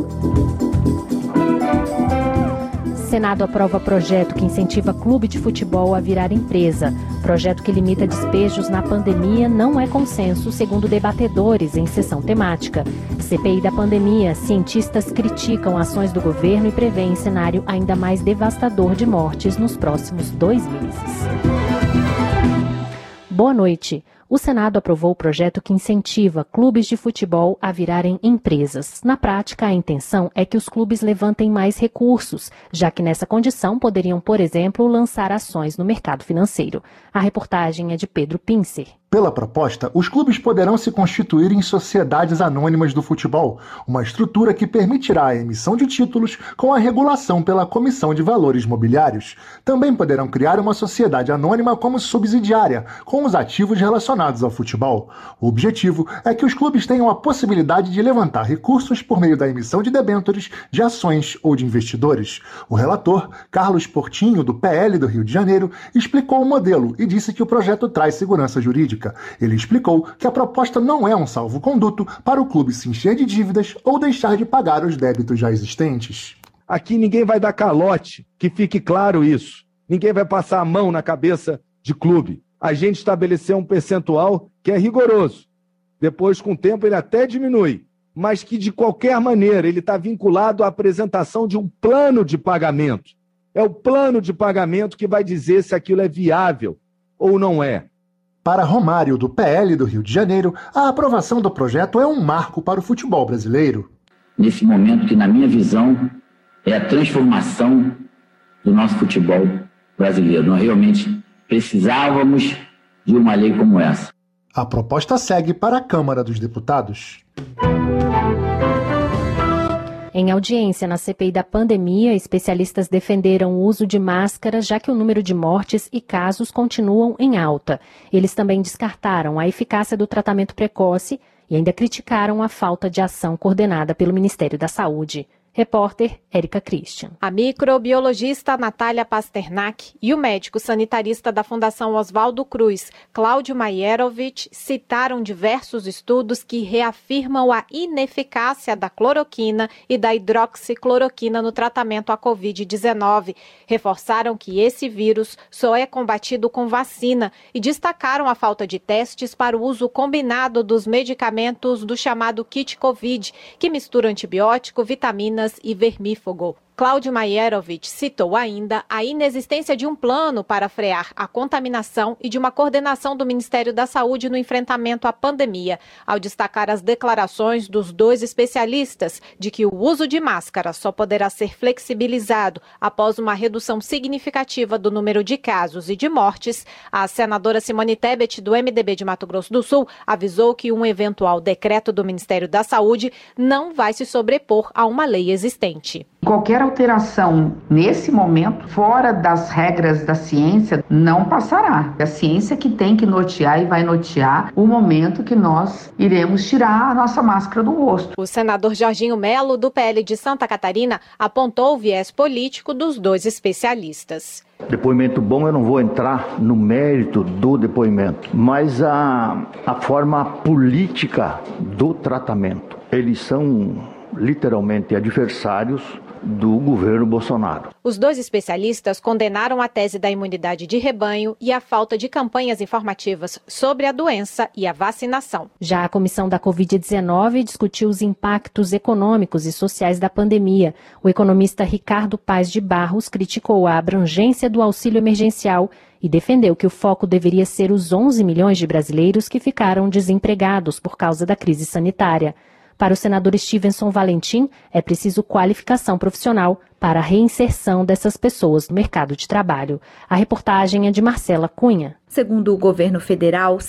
Speaker 5: Senado aprova projeto que incentiva clube de futebol a virar empresa. Projeto que limita despejos na pandemia não é consenso, segundo debatedores em sessão temática. CPI da pandemia, cientistas criticam ações do governo e prevêem cenário ainda mais devastador de mortes nos próximos 2 meses. Boa noite. O Senado aprovou o projeto que incentiva clubes de futebol a virarem empresas. Na prática, a intenção é que os clubes levantem mais recursos, já que nessa condição poderiam, por exemplo, lançar ações no mercado financeiro. A reportagem é de Pedro Pincer.
Speaker 6: Pela proposta, os clubes poderão se constituir em sociedades anônimas do futebol, uma estrutura que permitirá a emissão de títulos com a regulação pela Comissão de Valores Mobiliários. Também poderão criar uma sociedade anônima como subsidiária, com os ativos relacionados ao futebol. O objetivo é que os clubes tenham a possibilidade de levantar recursos por meio da emissão de debêntures, de ações ou de investidores. O relator, Carlos Portinho, do PL do Rio de Janeiro, explicou o modelo e disse que o projeto traz segurança jurídica. Ele explicou que a proposta não é um salvo-conduto para o clube se encher de dívidas ou deixar de pagar os débitos já existentes.
Speaker 7: Aqui ninguém vai dar calote, que fique claro isso. Ninguém vai passar a mão na cabeça de clube. A gente estabeleceu um percentual que é rigoroso. Depois, com o tempo, ele até diminui. Mas que, de qualquer maneira, ele está vinculado à apresentação de um plano de pagamento. É o plano de pagamento que vai dizer se aquilo é viável ou não é.
Speaker 6: Para Romário, do PL do Rio de Janeiro, a aprovação do projeto é um marco para o futebol brasileiro.
Speaker 25: Nesse momento que, na minha visão, é a transformação do nosso futebol brasileiro. Nós realmente precisávamos de uma lei como essa.
Speaker 6: A proposta segue para a Câmara dos Deputados.
Speaker 5: Em audiência na CPI da pandemia, especialistas defenderam o uso de máscaras, já que o número de mortes e casos continuam em alta. Eles também descartaram a eficácia do tratamento precoce e ainda criticaram a falta de ação coordenada pelo Ministério da Saúde. Repórter Érica Christian.
Speaker 26: A microbiologista Natália Pasternak e o médico sanitarista da Fundação Oswaldo Cruz, Cláudio Maierovitch, citaram diversos estudos que reafirmam a ineficácia da cloroquina e da hidroxicloroquina no tratamento à Covid-19. Reforçaram que esse vírus só é combatido com vacina e destacaram a falta de testes para o uso combinado dos medicamentos do chamado kit Covid, que mistura antibiótico, vitaminas e vermífugo. Cláudio Maierovitch citou ainda a inexistência de um plano para frear a contaminação e de uma coordenação do Ministério da Saúde no enfrentamento à pandemia, ao destacar as declarações dos 2 especialistas de que o uso de máscara só poderá ser flexibilizado após uma redução significativa do número de casos e de mortes. A senadora Simone Tebet, do MDB de Mato Grosso do Sul, avisou que um eventual decreto do Ministério da Saúde não vai se sobrepor a uma lei existente.
Speaker 27: Qualquer
Speaker 8: alteração nesse momento, fora das regras da ciência, não passará. A ciência que tem que nortear e vai nortear o momento que nós iremos tirar a nossa máscara do rosto.
Speaker 26: O senador Jorginho Melo, do PL de Santa Catarina, apontou o viés político dos dois especialistas.
Speaker 9: Depoimento bom, eu não vou entrar no mérito do depoimento, mas a forma política do tratamento. Eles são literalmente adversários do governo Bolsonaro.
Speaker 26: Os dois especialistas condenaram a tese da imunidade de rebanho e a falta de campanhas informativas sobre a doença e a vacinação.
Speaker 5: Já a comissão da Covid-19 discutiu os impactos econômicos e sociais da pandemia. O economista Ricardo Paes de Barros criticou a abrangência do auxílio emergencial e defendeu que o foco deveria ser os 11 milhões de brasileiros que ficaram desempregados por causa da crise sanitária. Para o senador Stevenson Valentim, é preciso qualificação profissional para a reinserção dessas pessoas no mercado de trabalho. A reportagem é de Marcela Cunha.
Speaker 10: Segundo o governo federal,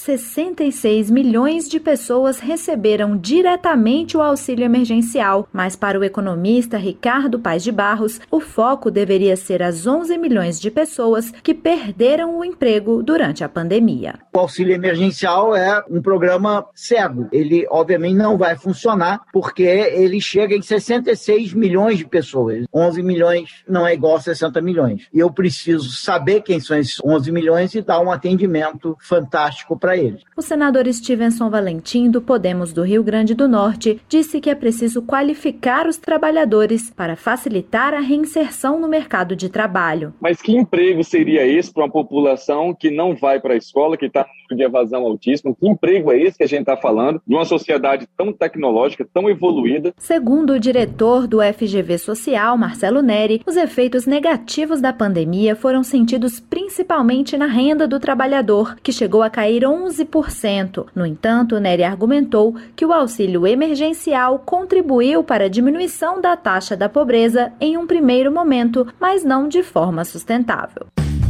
Speaker 10: 66 milhões de pessoas receberam diretamente o auxílio emergencial, mas para o economista Ricardo Paes de Barros, o foco deveria ser as 11 milhões de pessoas que perderam o emprego durante a pandemia.
Speaker 11: O auxílio emergencial é um programa cego. Ele, obviamente, não vai funcionar porque ele chega em 66 milhões de pessoas. 11 milhões não é igual a 60 milhões. E eu preciso saber quem são esses 11 milhões e dar um atendimento fantástico para eles.
Speaker 10: O senador Stevenson Valentim, do Podemos do Rio Grande do Norte, disse que é preciso qualificar os trabalhadores para facilitar a reinserção no mercado de trabalho.
Speaker 13: Mas que emprego seria esse para uma população que não vai para a escola, que está no de evasão altíssima? Que emprego é esse que a gente está falando de uma sociedade tão tecnológica, tão evoluída?
Speaker 10: Segundo o diretor do FGV Social, Marcelo Neri, os efeitos negativos da pandemia foram sentidos principalmente na renda do trabalhador, que chegou a cair 11%. No entanto, Neri argumentou que o auxílio emergencial contribuiu para a diminuição da taxa da pobreza em um primeiro momento, mas não de forma sustentável.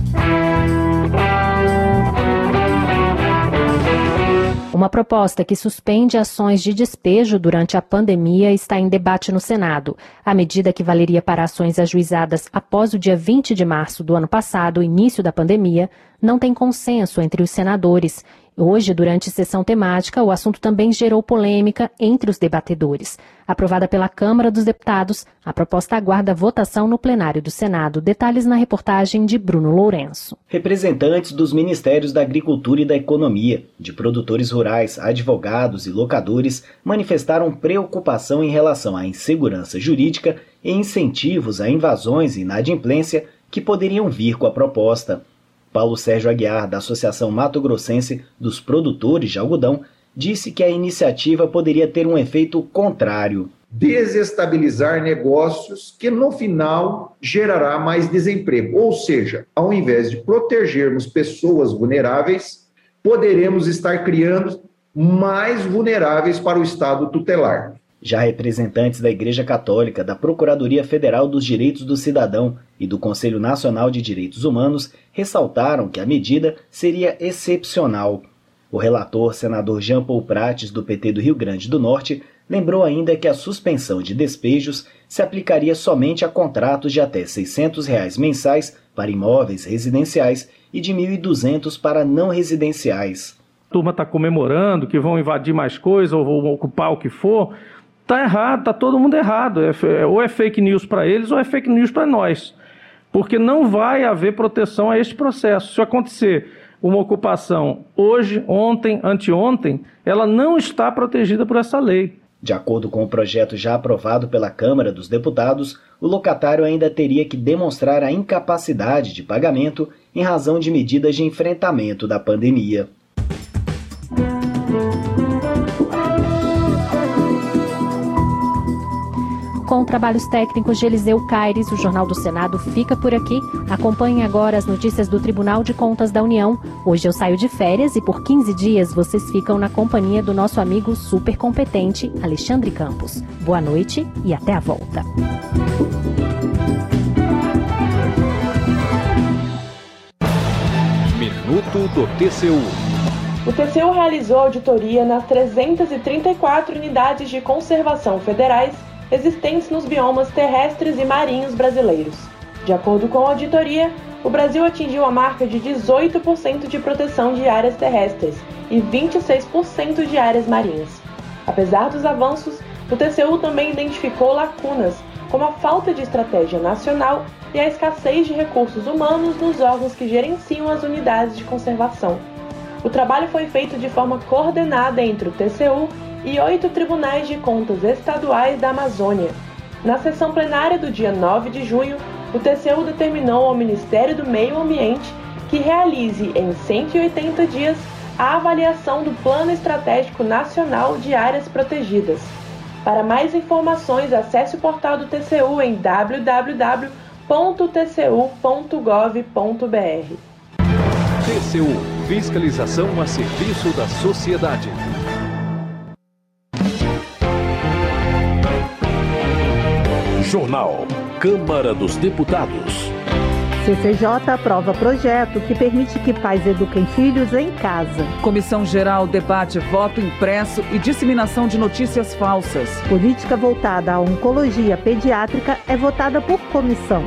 Speaker 5: Uma proposta que suspende ações de despejo durante a pandemia está em debate no Senado. A medida, que valeria para ações ajuizadas após o dia 20 de março do ano passado, início da pandemia, não tem consenso entre os senadores. Hoje, durante sessão temática, o assunto também gerou polêmica entre os debatedores. Aprovada pela Câmara dos Deputados, a proposta aguarda votação no plenário do Senado. Detalhes na reportagem de Bruno Lourenço.
Speaker 14: Representantes dos Ministérios da Agricultura e da Economia, de produtores rurais, advogados e locadores manifestaram preocupação em relação à insegurança jurídica e incentivos a invasões e inadimplência que poderiam vir com a proposta. Paulo Sérgio Aguiar, da Associação Mato Grossense dos Produtores de Algodão, disse que a iniciativa poderia ter um efeito contrário.
Speaker 27: Desestabilizar negócios que no final gerará mais desemprego. Ou seja, ao invés de protegermos pessoas vulneráveis, poderemos estar criando mais vulneráveis para o Estado tutelar.
Speaker 14: Já representantes da Igreja Católica, da Procuradoria Federal dos Direitos do Cidadão e do Conselho Nacional de Direitos Humanos ressaltaram que a medida seria excepcional. O relator, senador Jean Paul Prates, do PT do Rio Grande do Norte, lembrou ainda que a suspensão de despejos se aplicaria somente a contratos de até R$ 600 mensais para imóveis residenciais e de R$ 1.200 para não residenciais.
Speaker 28: A turma está comemorando que vão invadir mais coisa ou vão ocupar o que for. Está errado, está todo mundo errado. Ou é fake news para eles ou é fake news para nós. Porque não vai haver proteção a este processo. Se acontecer uma ocupação hoje, ontem, anteontem, ela não está protegida por essa lei.
Speaker 14: De acordo com o projeto já aprovado pela Câmara dos Deputados, o locatário ainda teria que demonstrar a incapacidade de pagamento em razão de medidas de enfrentamento da pandemia.
Speaker 5: Com trabalhos técnicos de Eliseu Caires, o Jornal do Senado fica por aqui. Acompanhe agora as notícias do Tribunal de Contas da União. Hoje eu saio de férias e por 15 dias vocês ficam na companhia do nosso amigo super competente, Alexandre Campos. Boa noite e até a volta.
Speaker 29: Minuto do TCU.
Speaker 30: O TCU realizou auditoria nas 334 unidades de conservação federais
Speaker 2: existentes nos biomas terrestres e marinhos brasileiros. De acordo com a auditoria, o Brasil atingiu a marca de 18% de proteção de áreas terrestres e 26% de áreas marinhas. Apesar dos avanços, o TCU também identificou lacunas, como a falta de estratégia nacional e a escassez de recursos humanos nos órgãos que gerenciam as unidades de conservação. O trabalho foi feito de forma coordenada entre o TCU e 8 tribunais de contas estaduais da Amazônia. Na sessão plenária do dia 9 de junho, o TCU determinou ao Ministério do Meio Ambiente que realize em 180 dias a avaliação do Plano Estratégico Nacional de Áreas Protegidas. Para mais informações, acesse o portal do TCU em www.tcu.gov.br.
Speaker 29: TCU – Fiscalização a serviço da sociedade. Jornal Câmara dos Deputados.
Speaker 3: CCJ aprova projeto que permite que pais eduquem filhos em casa.
Speaker 12: Comissão Geral debate voto impresso e disseminação de notícias falsas.
Speaker 3: Política voltada à oncologia pediátrica é votada por comissão.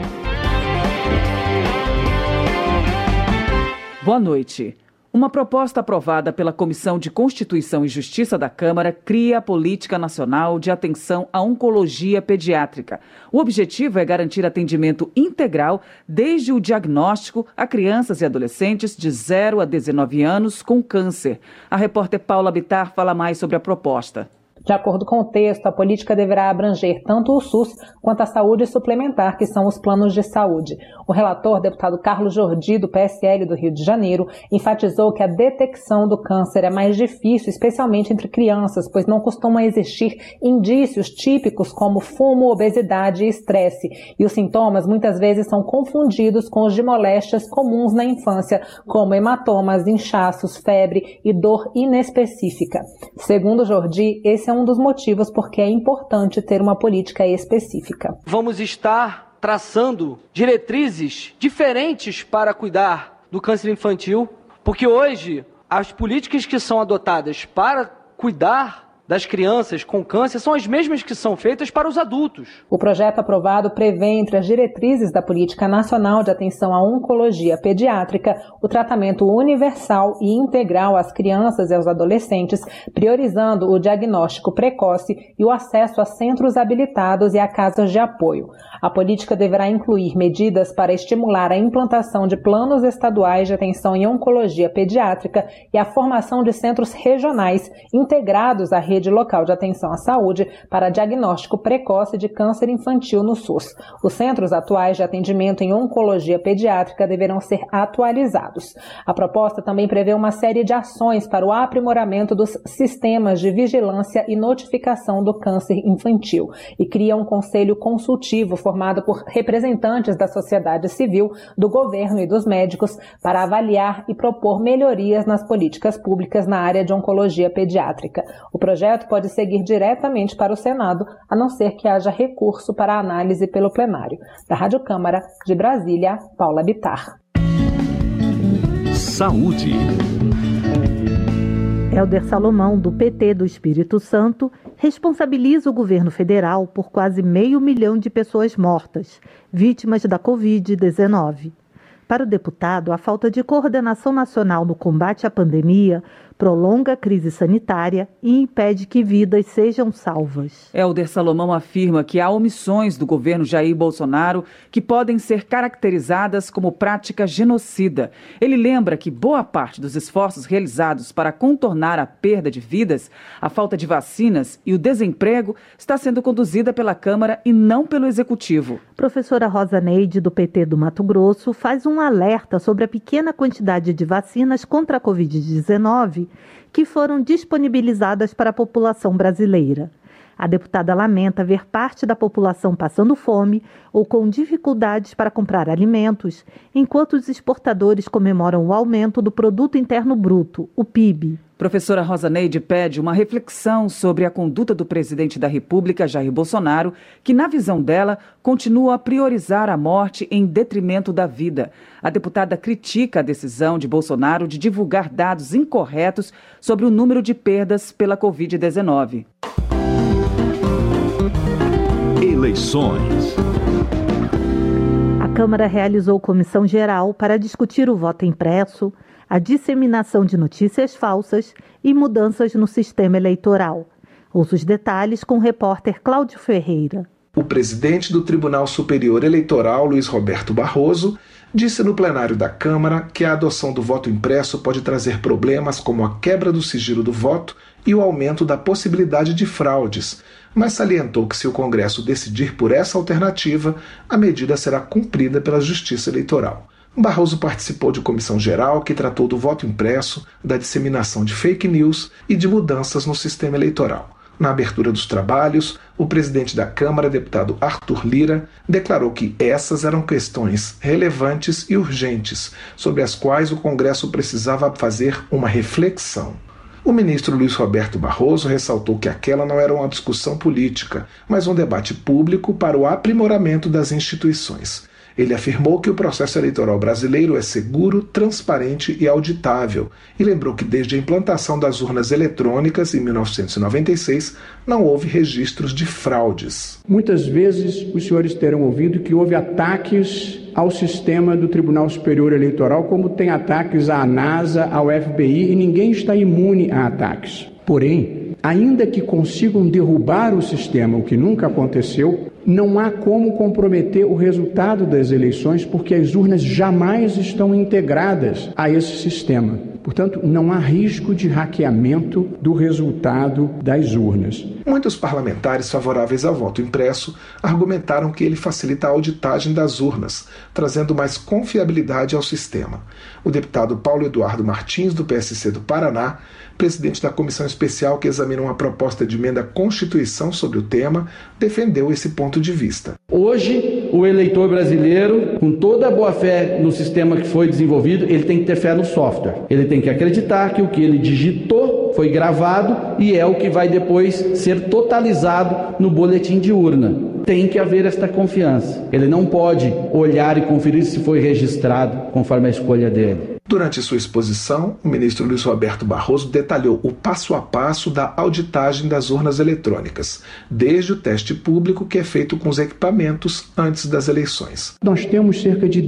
Speaker 12: Boa noite. Uma proposta aprovada pela Comissão de Constituição e Justiça da Câmara cria a Política Nacional de Atenção à Oncologia Pediátrica. O objetivo é garantir atendimento integral desde o diagnóstico a crianças e adolescentes de 0 a 19 anos com câncer. A repórter Paula Bittar fala mais sobre a proposta.
Speaker 15: De acordo com o texto, a política deverá abranger tanto o SUS quanto a saúde suplementar, que são os planos de saúde. O relator, deputado Carlos Jordi, do PSL do Rio de Janeiro, enfatizou que a detecção do câncer é mais difícil, especialmente entre crianças, pois não costumam existir indícios típicos como fumo, obesidade e estresse. E os sintomas muitas vezes são confundidos com os de moléstias comuns na infância, como hematomas, inchaços, febre e dor inespecífica. Segundo Jordi, esse é um dos motivos porque é importante ter uma política específica.
Speaker 16: Vamos estar traçando diretrizes diferentes para cuidar do câncer infantil, porque hoje as políticas que são adotadas para cuidar das crianças com câncer são as mesmas que são feitas para os adultos.
Speaker 15: O projeto aprovado prevê, entre as diretrizes da Política Nacional de Atenção à Oncologia Pediátrica, o tratamento universal e integral às crianças e aos adolescentes, priorizando o diagnóstico precoce e o acesso a centros habilitados e a casas de apoio. A política deverá incluir medidas para estimular a implantação de planos estaduais de atenção em oncologia pediátrica e a formação de centros regionais integrados à rede local de atenção à saúde para diagnóstico precoce de câncer infantil no SUS. Os centros atuais de atendimento em oncologia pediátrica deverão ser atualizados. A proposta também prevê uma série de ações para o aprimoramento dos sistemas de vigilância e notificação do câncer infantil e cria um conselho consultivo formado por representantes da sociedade civil, do governo e dos médicos para avaliar e propor melhorias nas políticas públicas na área de oncologia pediátrica. O projeto pode seguir diretamente para o Senado, a não ser que haja recurso para análise pelo plenário. Da Rádio Câmara, de Brasília, Paula Bittar.
Speaker 29: Saúde.
Speaker 3: Helder Salomão, do PT do Espírito Santo, responsabiliza o governo federal por quase 500 mil de pessoas mortas, vítimas da Covid-19. Para o deputado, a falta de coordenação nacional no combate à pandemia prolonga a crise sanitária e impede que vidas sejam salvas.
Speaker 12: Helder Salomão afirma que há omissões do governo Jair Bolsonaro que podem ser caracterizadas como prática genocida. Ele lembra que boa parte dos esforços realizados para contornar a perda de vidas, a falta de vacinas e o desemprego está sendo conduzida pela Câmara e não pelo Executivo.
Speaker 3: Professora Rosa Neide, do PT do Mato Grosso, faz um alerta sobre a pequena quantidade de vacinas contra a Covid-19 que foram disponibilizadas para a população brasileira. A deputada lamenta ver parte da população passando fome ou com dificuldades para comprar alimentos, enquanto os exportadores comemoram o aumento do Produto Interno Bruto, o PIB.
Speaker 12: Professora Rosa Neide pede uma reflexão sobre a conduta do presidente da República, Jair Bolsonaro, que, na visão dela, continua a priorizar a morte em detrimento da vida. A deputada critica a decisão de Bolsonaro de divulgar dados incorretos sobre o número de perdas pela Covid-19.
Speaker 29: Eleições.
Speaker 3: A Câmara realizou comissão geral para discutir o voto impresso, a disseminação de notícias falsas e mudanças no sistema eleitoral. Ouça os detalhes com o repórter Cláudio Ferreira.
Speaker 4: O presidente do Tribunal Superior Eleitoral, Luiz Roberto Barroso, disse no plenário da Câmara que a adoção do voto impresso pode trazer problemas como a quebra do sigilo do voto e o aumento da possibilidade de fraudes, mas salientou que se o Congresso decidir por essa alternativa, a medida será cumprida pela Justiça Eleitoral. Barroso participou de comissão geral que tratou do voto impresso, da disseminação de fake news e de mudanças no sistema eleitoral. Na abertura dos trabalhos, o presidente da Câmara, deputado Arthur Lira, declarou que essas eram questões relevantes e urgentes, sobre as quais o Congresso precisava fazer uma reflexão. O ministro Luiz Roberto Barroso ressaltou que aquela não era uma discussão política, mas um debate público para o aprimoramento das instituições. Ele afirmou que o processo eleitoral brasileiro é seguro, transparente e auditável, e lembrou que desde a implantação das urnas eletrônicas em 1996 não houve registros de fraudes.
Speaker 17: Muitas vezes os senhores terão ouvido que houve ataques ao sistema do Tribunal Superior Eleitoral, como tem ataques à NASA, ao FBI, e ninguém está imune a ataques. Porém, ainda que consigam derrubar o sistema, o que nunca aconteceu, não há como comprometer o resultado das eleições, porque as urnas jamais estão integradas a esse sistema. Portanto, não há risco de hackeamento do resultado das urnas.
Speaker 4: Muitos parlamentares favoráveis ao voto impresso argumentaram que ele facilita a auditagem das urnas, trazendo mais confiabilidade ao sistema. O deputado Paulo Eduardo Martins, do PSC do Paraná, presidente da comissão especial que examina uma proposta de emenda à Constituição sobre o tema, defendeu esse ponto de vista.
Speaker 18: Hoje, o eleitor brasileiro, com toda a boa-fé no sistema que foi desenvolvido, ele tem que ter fé no software. Ele tem que acreditar que o que ele digitou foi gravado e é o que vai depois ser totalizado no boletim de urna. Tem que haver esta confiança. Ele não pode olhar e conferir se foi registrado conforme a escolha dele.
Speaker 4: Durante sua exposição, o ministro Luiz Roberto Barroso detalhou o passo a passo da auditagem das urnas eletrônicas, desde o teste público que é feito com os equipamentos antes das eleições.
Speaker 17: Nós temos cerca de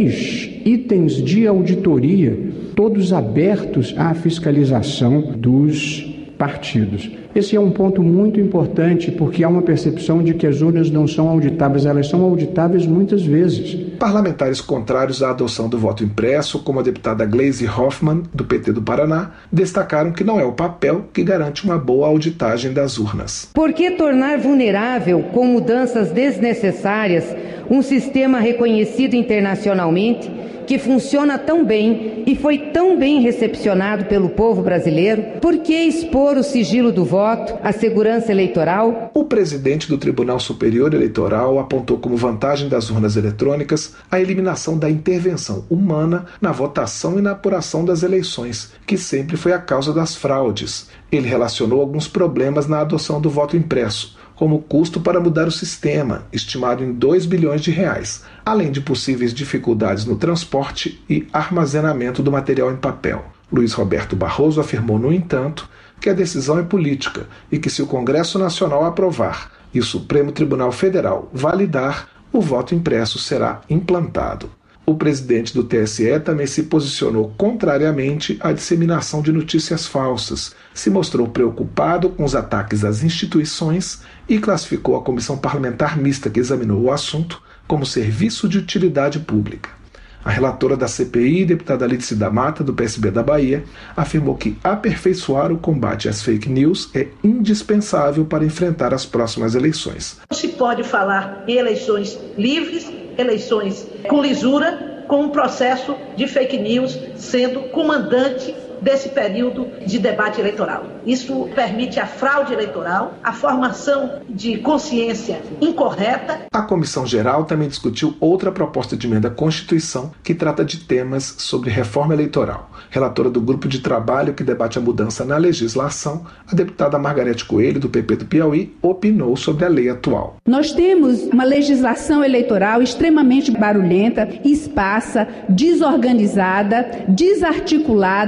Speaker 17: 10 itens de auditoria, todos abertos à fiscalização dos partidos. Esse é um ponto muito importante porque há uma percepção de que as urnas não são auditáveis, elas são auditáveis muitas vezes.
Speaker 4: Parlamentares contrários à adoção do voto impresso, como a deputada Gleisi Hoffmann, do PT do Paraná, destacaram que não é o papel que garante uma boa auditagem das urnas.
Speaker 19: Por que tornar vulnerável, com mudanças desnecessárias, um sistema reconhecido internacionalmente, que funciona tão bem e foi tão bem recepcionado pelo povo brasileiro? Por que expor o sigilo do voto, a segurança eleitoral?
Speaker 4: O presidente do Tribunal Superior Eleitoral apontou como vantagem das urnas eletrônicas a eliminação da intervenção humana na votação e na apuração das eleições, que sempre foi a causa das fraudes. Ele relacionou alguns problemas na adoção do voto impresso, como o custo para mudar o sistema, estimado em 2 bilhões de reais, além de possíveis dificuldades no transporte e armazenamento do material em papel. Luiz Roberto Barroso afirmou, no entanto, que a decisão é política e que se o Congresso Nacional aprovar e o Supremo Tribunal Federal validar, o voto impresso será implantado. O presidente do TSE também se posicionou contrariamente à disseminação de notícias falsas, se mostrou preocupado com os ataques às instituições e classificou a comissão parlamentar mista que examinou o assunto como serviço de utilidade pública. A relatora da CPI, deputada Lídice da Mata, do PSB da Bahia, afirmou que aperfeiçoar o combate às fake news é indispensável para enfrentar as próximas eleições.
Speaker 20: Não se pode falar em eleições livres, eleições com lisura, com um processo de fake news sendo comandante desse período de debate eleitoral. Isso permite a fraude eleitoral, a formação de consciência incorreta.
Speaker 4: A Comissão Geral também discutiu outra proposta de emenda à Constituição que trata de temas sobre reforma eleitoral. Relatora do grupo de trabalho que debate a mudança na legislação, a deputada Margarete Coelho, do PP do Piauí, opinou sobre a lei atual.
Speaker 21: Nós temos uma legislação eleitoral extremamente barulhenta, esparsa, desorganizada, desarticulada,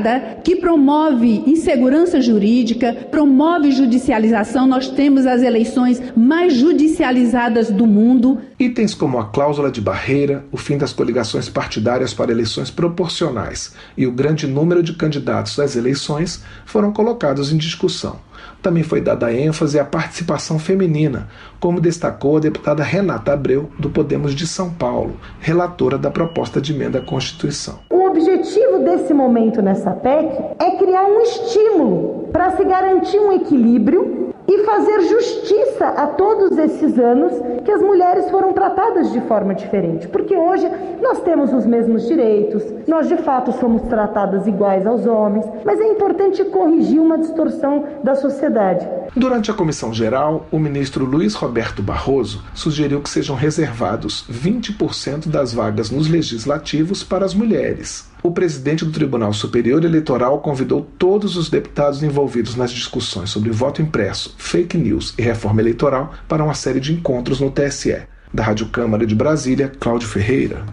Speaker 21: que promove insegurança jurídica, promove judicialização. Nós temos as eleições mais judicializadas do mundo.
Speaker 4: Itens como a cláusula de barreira, o fim das coligações partidárias para eleições proporcionais e o grande número de candidatos às eleições foram colocados em discussão. Também foi dada ênfase à participação feminina, como destacou a deputada Renata Abreu, do Podemos de São Paulo, relatora da proposta de emenda à Constituição.
Speaker 1: O objetivo desse momento nessa PEC é criar um estímulo para se garantir um equilíbrio e fazer justiça a todos esses anos que as mulheres foram tratadas de forma diferente. Porque hoje nós temos os mesmos direitos, nós de fato somos tratadas iguais aos homens, mas é importante corrigir uma distorção da sociedade.
Speaker 4: Durante a comissão geral, o ministro Luiz Roberto Barroso sugeriu que sejam reservados 20% das vagas nos legislativos para as mulheres. O presidente do Tribunal Superior Eleitoral convidou todos os deputados envolvidos nas discussões sobre voto impresso, fake news e reforma eleitoral para uma série de encontros no TSE. Da Rádio Câmara de Brasília, Cláudio Ferreira.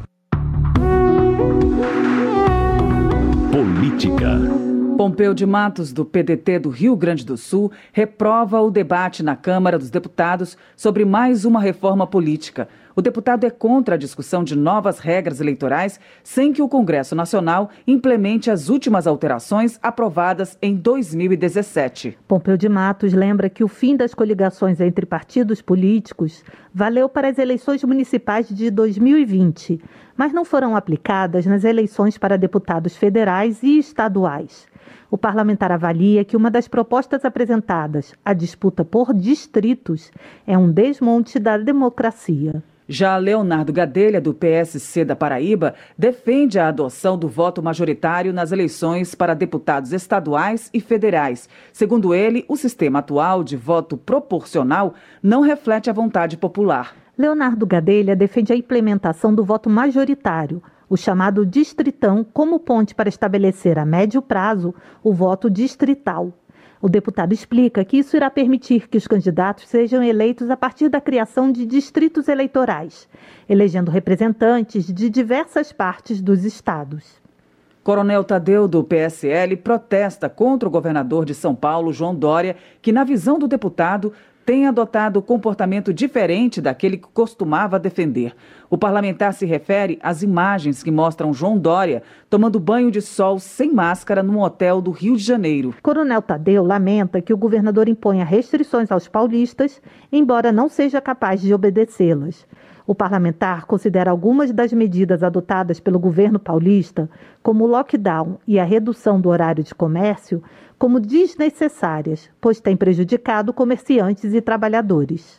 Speaker 29: Política.
Speaker 12: Pompeu de Matos, do PDT do Rio Grande do Sul, reprova o debate na Câmara dos Deputados sobre mais uma reforma política. O deputado é contra a discussão de novas regras eleitorais sem que o Congresso Nacional implemente as últimas alterações aprovadas em 2017.
Speaker 3: Pompeu de Matos lembra que o fim das coligações entre partidos políticos valeu para as eleições municipais de 2020, mas não foram aplicadas nas eleições para deputados federais e estaduais. O parlamentar avalia que uma das propostas apresentadas, a disputa por distritos, é um desmonte da democracia.
Speaker 12: Já Leonardo Gadelha, do PSC da Paraíba, defende a adoção do voto majoritário nas eleições para deputados estaduais e federais. Segundo ele, o sistema atual de voto proporcional não reflete a vontade popular.
Speaker 3: Leonardo Gadelha defende a implementação do voto majoritário, o chamado distritão, como ponte para estabelecer a médio prazo o voto distrital. O deputado explica que isso irá permitir que os candidatos sejam eleitos a partir da criação de distritos eleitorais, elegendo representantes de diversas partes dos estados.
Speaker 12: Coronel Tadeu, do PSL, protesta contra o governador de São Paulo, João Dória, que, na visão do deputado, tem adotado comportamento diferente daquele que costumava defender. O parlamentar se refere às imagens que mostram João Dória tomando banho de sol sem máscara num hotel do Rio de Janeiro.
Speaker 3: Coronel Tadeu lamenta que o governador imponha restrições aos paulistas, embora não seja capaz de obedecê-las. O parlamentar considera algumas das medidas adotadas pelo governo paulista, como o lockdown e a redução do horário de comércio, como desnecessárias, pois têm prejudicado comerciantes e trabalhadores.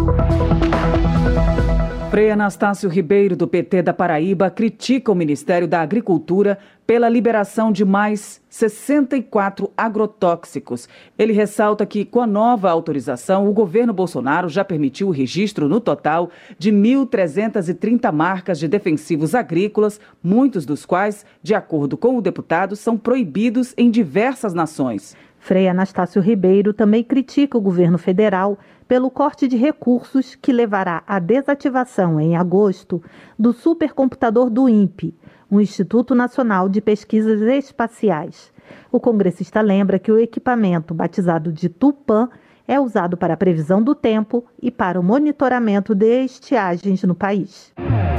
Speaker 12: Frei Anastácio Ribeiro, do PT da Paraíba, critica o Ministério da Agricultura pela liberação de mais 64 agrotóxicos. Ele ressalta que, com a nova autorização, o governo Bolsonaro já permitiu o registro no total de 1.330 marcas de defensivos agrícolas, muitos dos quais, de acordo com o deputado, são proibidos em diversas nações.
Speaker 3: Frei Anastácio Ribeiro também critica o governo federal pelo corte de recursos que levará à desativação, em agosto, do supercomputador do INPE, o Instituto Nacional de Pesquisas Espaciais. O congressista lembra que o equipamento, batizado de Tupã, é usado para a previsão do tempo e para o monitoramento de estiagens no país.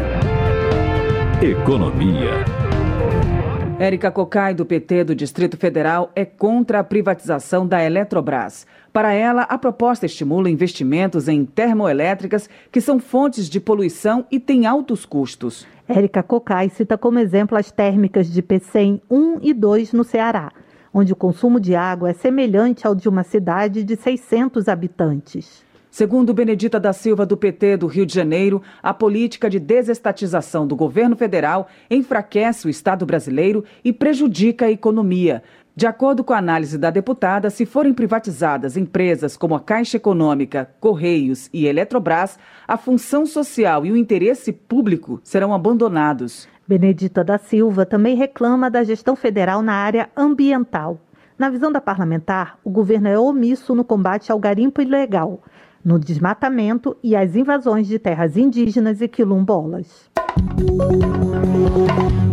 Speaker 29: Economia.
Speaker 12: Érica Cocai, do PT do Distrito Federal, é contra a privatização da Eletrobras. Para ela, a proposta estimula investimentos em termoelétricas, que são fontes de poluição e têm altos custos.
Speaker 3: Érica Cocai cita como exemplo as térmicas de Pecém 1 e 2 no Ceará, onde o consumo de água é semelhante ao de uma cidade de 600 habitantes.
Speaker 12: Segundo Benedita da Silva, do PT do Rio de Janeiro, a política de desestatização do governo federal enfraquece o Estado brasileiro e prejudica a economia. De acordo com a análise da deputada, se forem privatizadas empresas como a Caixa Econômica, Correios e Eletrobras, a função social e o interesse público serão abandonados.
Speaker 3: Benedita da Silva também reclama da gestão federal na área ambiental. Na visão da parlamentar, o governo é omisso no combate ao garimpo ilegal, no desmatamento e as invasões de terras indígenas e quilombolas.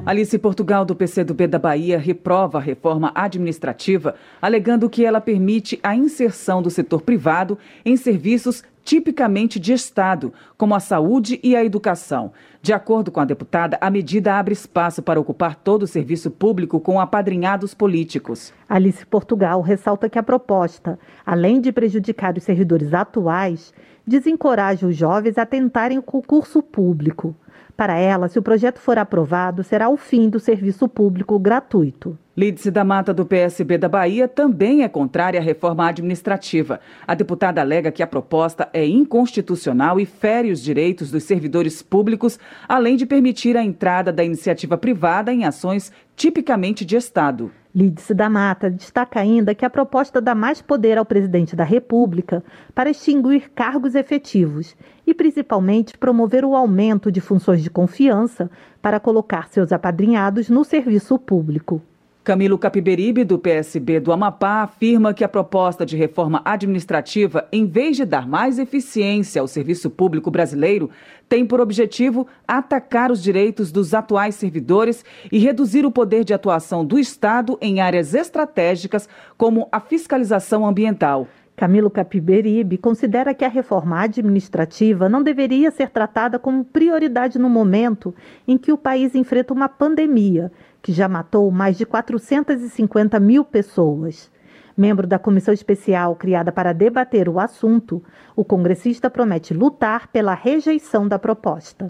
Speaker 12: Alice Portugal, do PCdoB da Bahia, reprova a reforma administrativa, alegando que ela permite a inserção do setor privado em serviços tipicamente de Estado, como a saúde e a educação. De acordo com a deputada, a medida abre espaço para ocupar todo o serviço público com apadrinhados políticos.
Speaker 3: Alice Portugal ressalta que a proposta, além de prejudicar os servidores atuais, desencoraja os jovens a tentarem o concurso público. Para ela, se o projeto for aprovado, será o fim do serviço público gratuito.
Speaker 12: Lídice da Mata, do PSB da Bahia, também é contrária à reforma administrativa. A deputada alega que a proposta é inconstitucional e fere os direitos dos servidores públicos, além de permitir a entrada da iniciativa privada em ações tipicamente de Estado.
Speaker 3: Lídice da Mata destaca ainda que a proposta dá mais poder ao presidente da República para extinguir cargos efetivos e, principalmente, promover o aumento de funções de confiança para colocar seus apadrinhados no serviço público.
Speaker 12: Camilo Capiberibe, do PSB do Amapá, afirma que a proposta de reforma administrativa, em vez de dar mais eficiência ao serviço público brasileiro, tem por objetivo atacar os direitos dos atuais servidores e reduzir o poder de atuação do Estado em áreas estratégicas, como a fiscalização ambiental.
Speaker 3: Camilo Capiberibe considera que a reforma administrativa não deveria ser tratada como prioridade no momento em que o país enfrenta uma pandemia, que já matou mais de 450 mil pessoas. Membro da comissão especial criada para debater o assunto, o congressista promete lutar pela rejeição da proposta.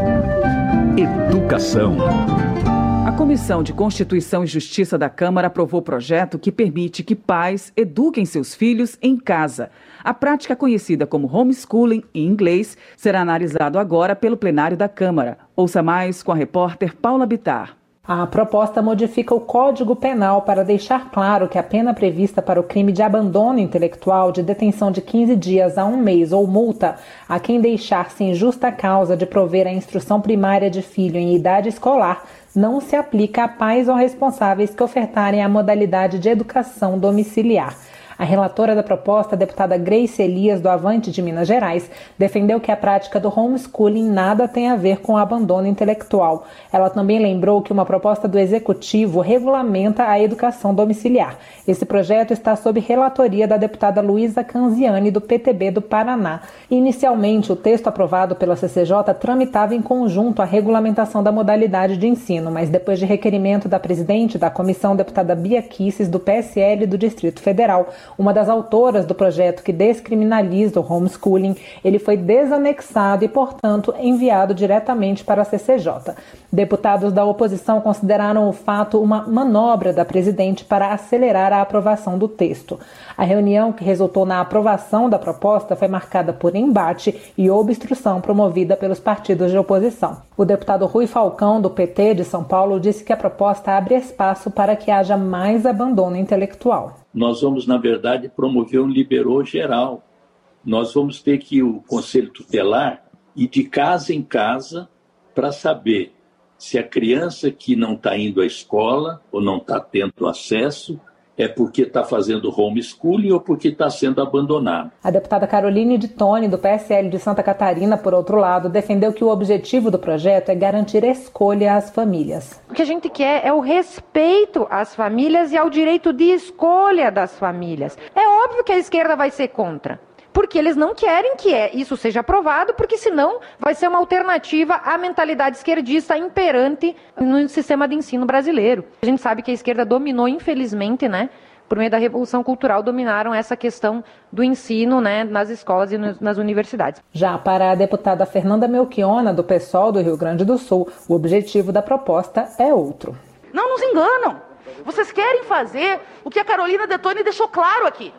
Speaker 29: Educação.
Speaker 12: A Comissão de Constituição e Justiça da Câmara aprovou o projeto que permite que pais eduquem seus filhos em casa. A prática conhecida como homeschooling em inglês será analisado agora pelo plenário da Câmara. Ouça mais com a repórter Paula Bittar.
Speaker 15: A proposta modifica o Código Penal para deixar claro que a pena prevista para o crime de abandono intelectual de detenção de 15 dias a 1 mês ou multa a quem deixar sem justa causa de prover a instrução primária de filho em idade escolar não se aplica a pais ou responsáveis que ofertarem a modalidade de educação domiciliar. A relatora da proposta, a deputada Grace Elias, do Avante de Minas Gerais, defendeu que a prática do homeschooling nada tem a ver com o abandono intelectual. Ela também lembrou que uma proposta do Executivo regulamenta a educação domiciliar. Esse projeto está sob relatoria da deputada Luísa Canziani, do PTB do Paraná. Inicialmente, o texto aprovado pela CCJ tramitava em conjunto a regulamentação da modalidade de ensino, mas depois de requerimento da presidente da comissão, deputada Bia Kicis, do PSL do Distrito Federal, uma das autoras do projeto que descriminaliza o homeschooling, ele foi desanexado e, portanto, enviado diretamente para a CCJ. Deputados da oposição consideraram o fato uma manobra da presidente para acelerar a aprovação do texto. A reunião que resultou na aprovação da proposta foi marcada por embate e obstrução promovida pelos partidos de oposição. O deputado Rui Falcão, do PT de São Paulo, disse que a proposta abre espaço para que haja mais abandono intelectual.
Speaker 6: Nós vamos, na verdade, promover um liberou geral. Nós vamos ter que o Conselho Tutelar ir de casa em casa para saber se a criança que não está indo à escola ou não está tendo acesso é porque está fazendo homeschooling ou porque está sendo abandonado.
Speaker 15: A deputada Caroline de Tone, do PSL de Santa Catarina, por outro lado, defendeu que o objetivo do projeto é garantir escolha às famílias.
Speaker 7: O que a gente quer é o respeito às famílias e ao direito de escolha das famílias. É óbvio que a esquerda vai ser contra, porque eles não querem que isso seja aprovado, porque senão vai ser uma alternativa à mentalidade esquerdista imperante no sistema de ensino brasileiro. A gente sabe que a esquerda dominou, infelizmente, por meio da Revolução Cultural, dominaram essa questão do ensino, nas escolas e nas universidades.
Speaker 15: Já para a deputada Fernanda Melchiona, do PSOL do Rio Grande do Sul, o objetivo da proposta é outro.
Speaker 8: Não nos enganam! Vocês querem fazer o que a Carolina de Tone deixou claro aqui.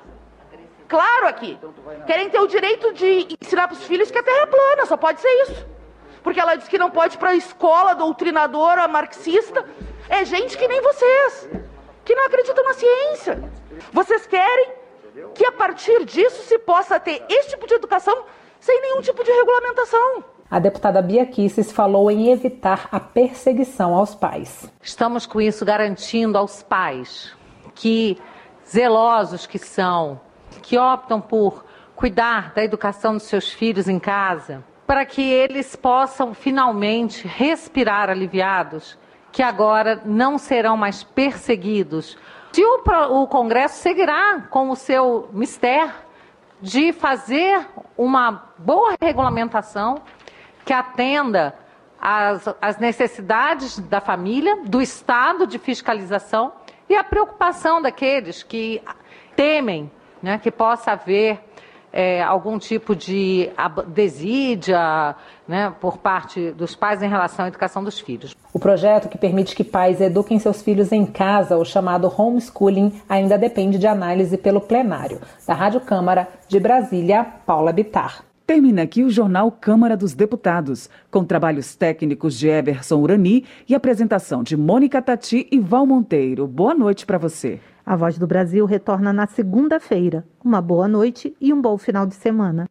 Speaker 8: Querem ter o direito de ensinar para os filhos que a Terra é plana, só pode ser isso. Porque ela diz que não pode ir para a escola doutrinadora marxista. É gente que nem vocês, que não acreditam na ciência. Vocês querem que a partir disso se possa ter esse tipo de educação sem nenhum tipo de regulamentação.
Speaker 15: A deputada Bia Kicis falou em evitar a perseguição aos pais.
Speaker 9: Estamos com isso garantindo aos pais que, zelosos que são, que optam por cuidar da educação dos seus filhos em casa, para que eles possam finalmente respirar aliviados, que agora não serão mais perseguidos. Se o Congresso seguirá com o seu mistério de fazer uma boa regulamentação que atenda às necessidades da família, do Estado de fiscalização e a preocupação daqueles que temem, né, que possa haver algum tipo de desídia, né, por parte dos pais em relação à educação dos filhos.
Speaker 15: O projeto que permite que pais eduquem seus filhos em casa, o chamado homeschooling, ainda depende de análise pelo plenário. Da Rádio Câmara, de Brasília, Paula Bittar.
Speaker 12: Termina aqui o Jornal Câmara dos Deputados, com trabalhos técnicos de Eberson Urani e apresentação de Mônica Tati e Val Monteiro. Boa noite para você.
Speaker 3: A Voz do Brasil retorna na segunda-feira. Uma boa noite e um bom final de semana.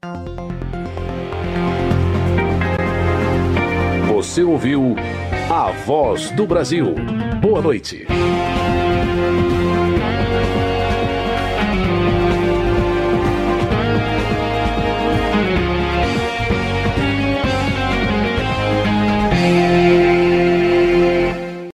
Speaker 29: Você ouviu A Voz do Brasil. Boa noite.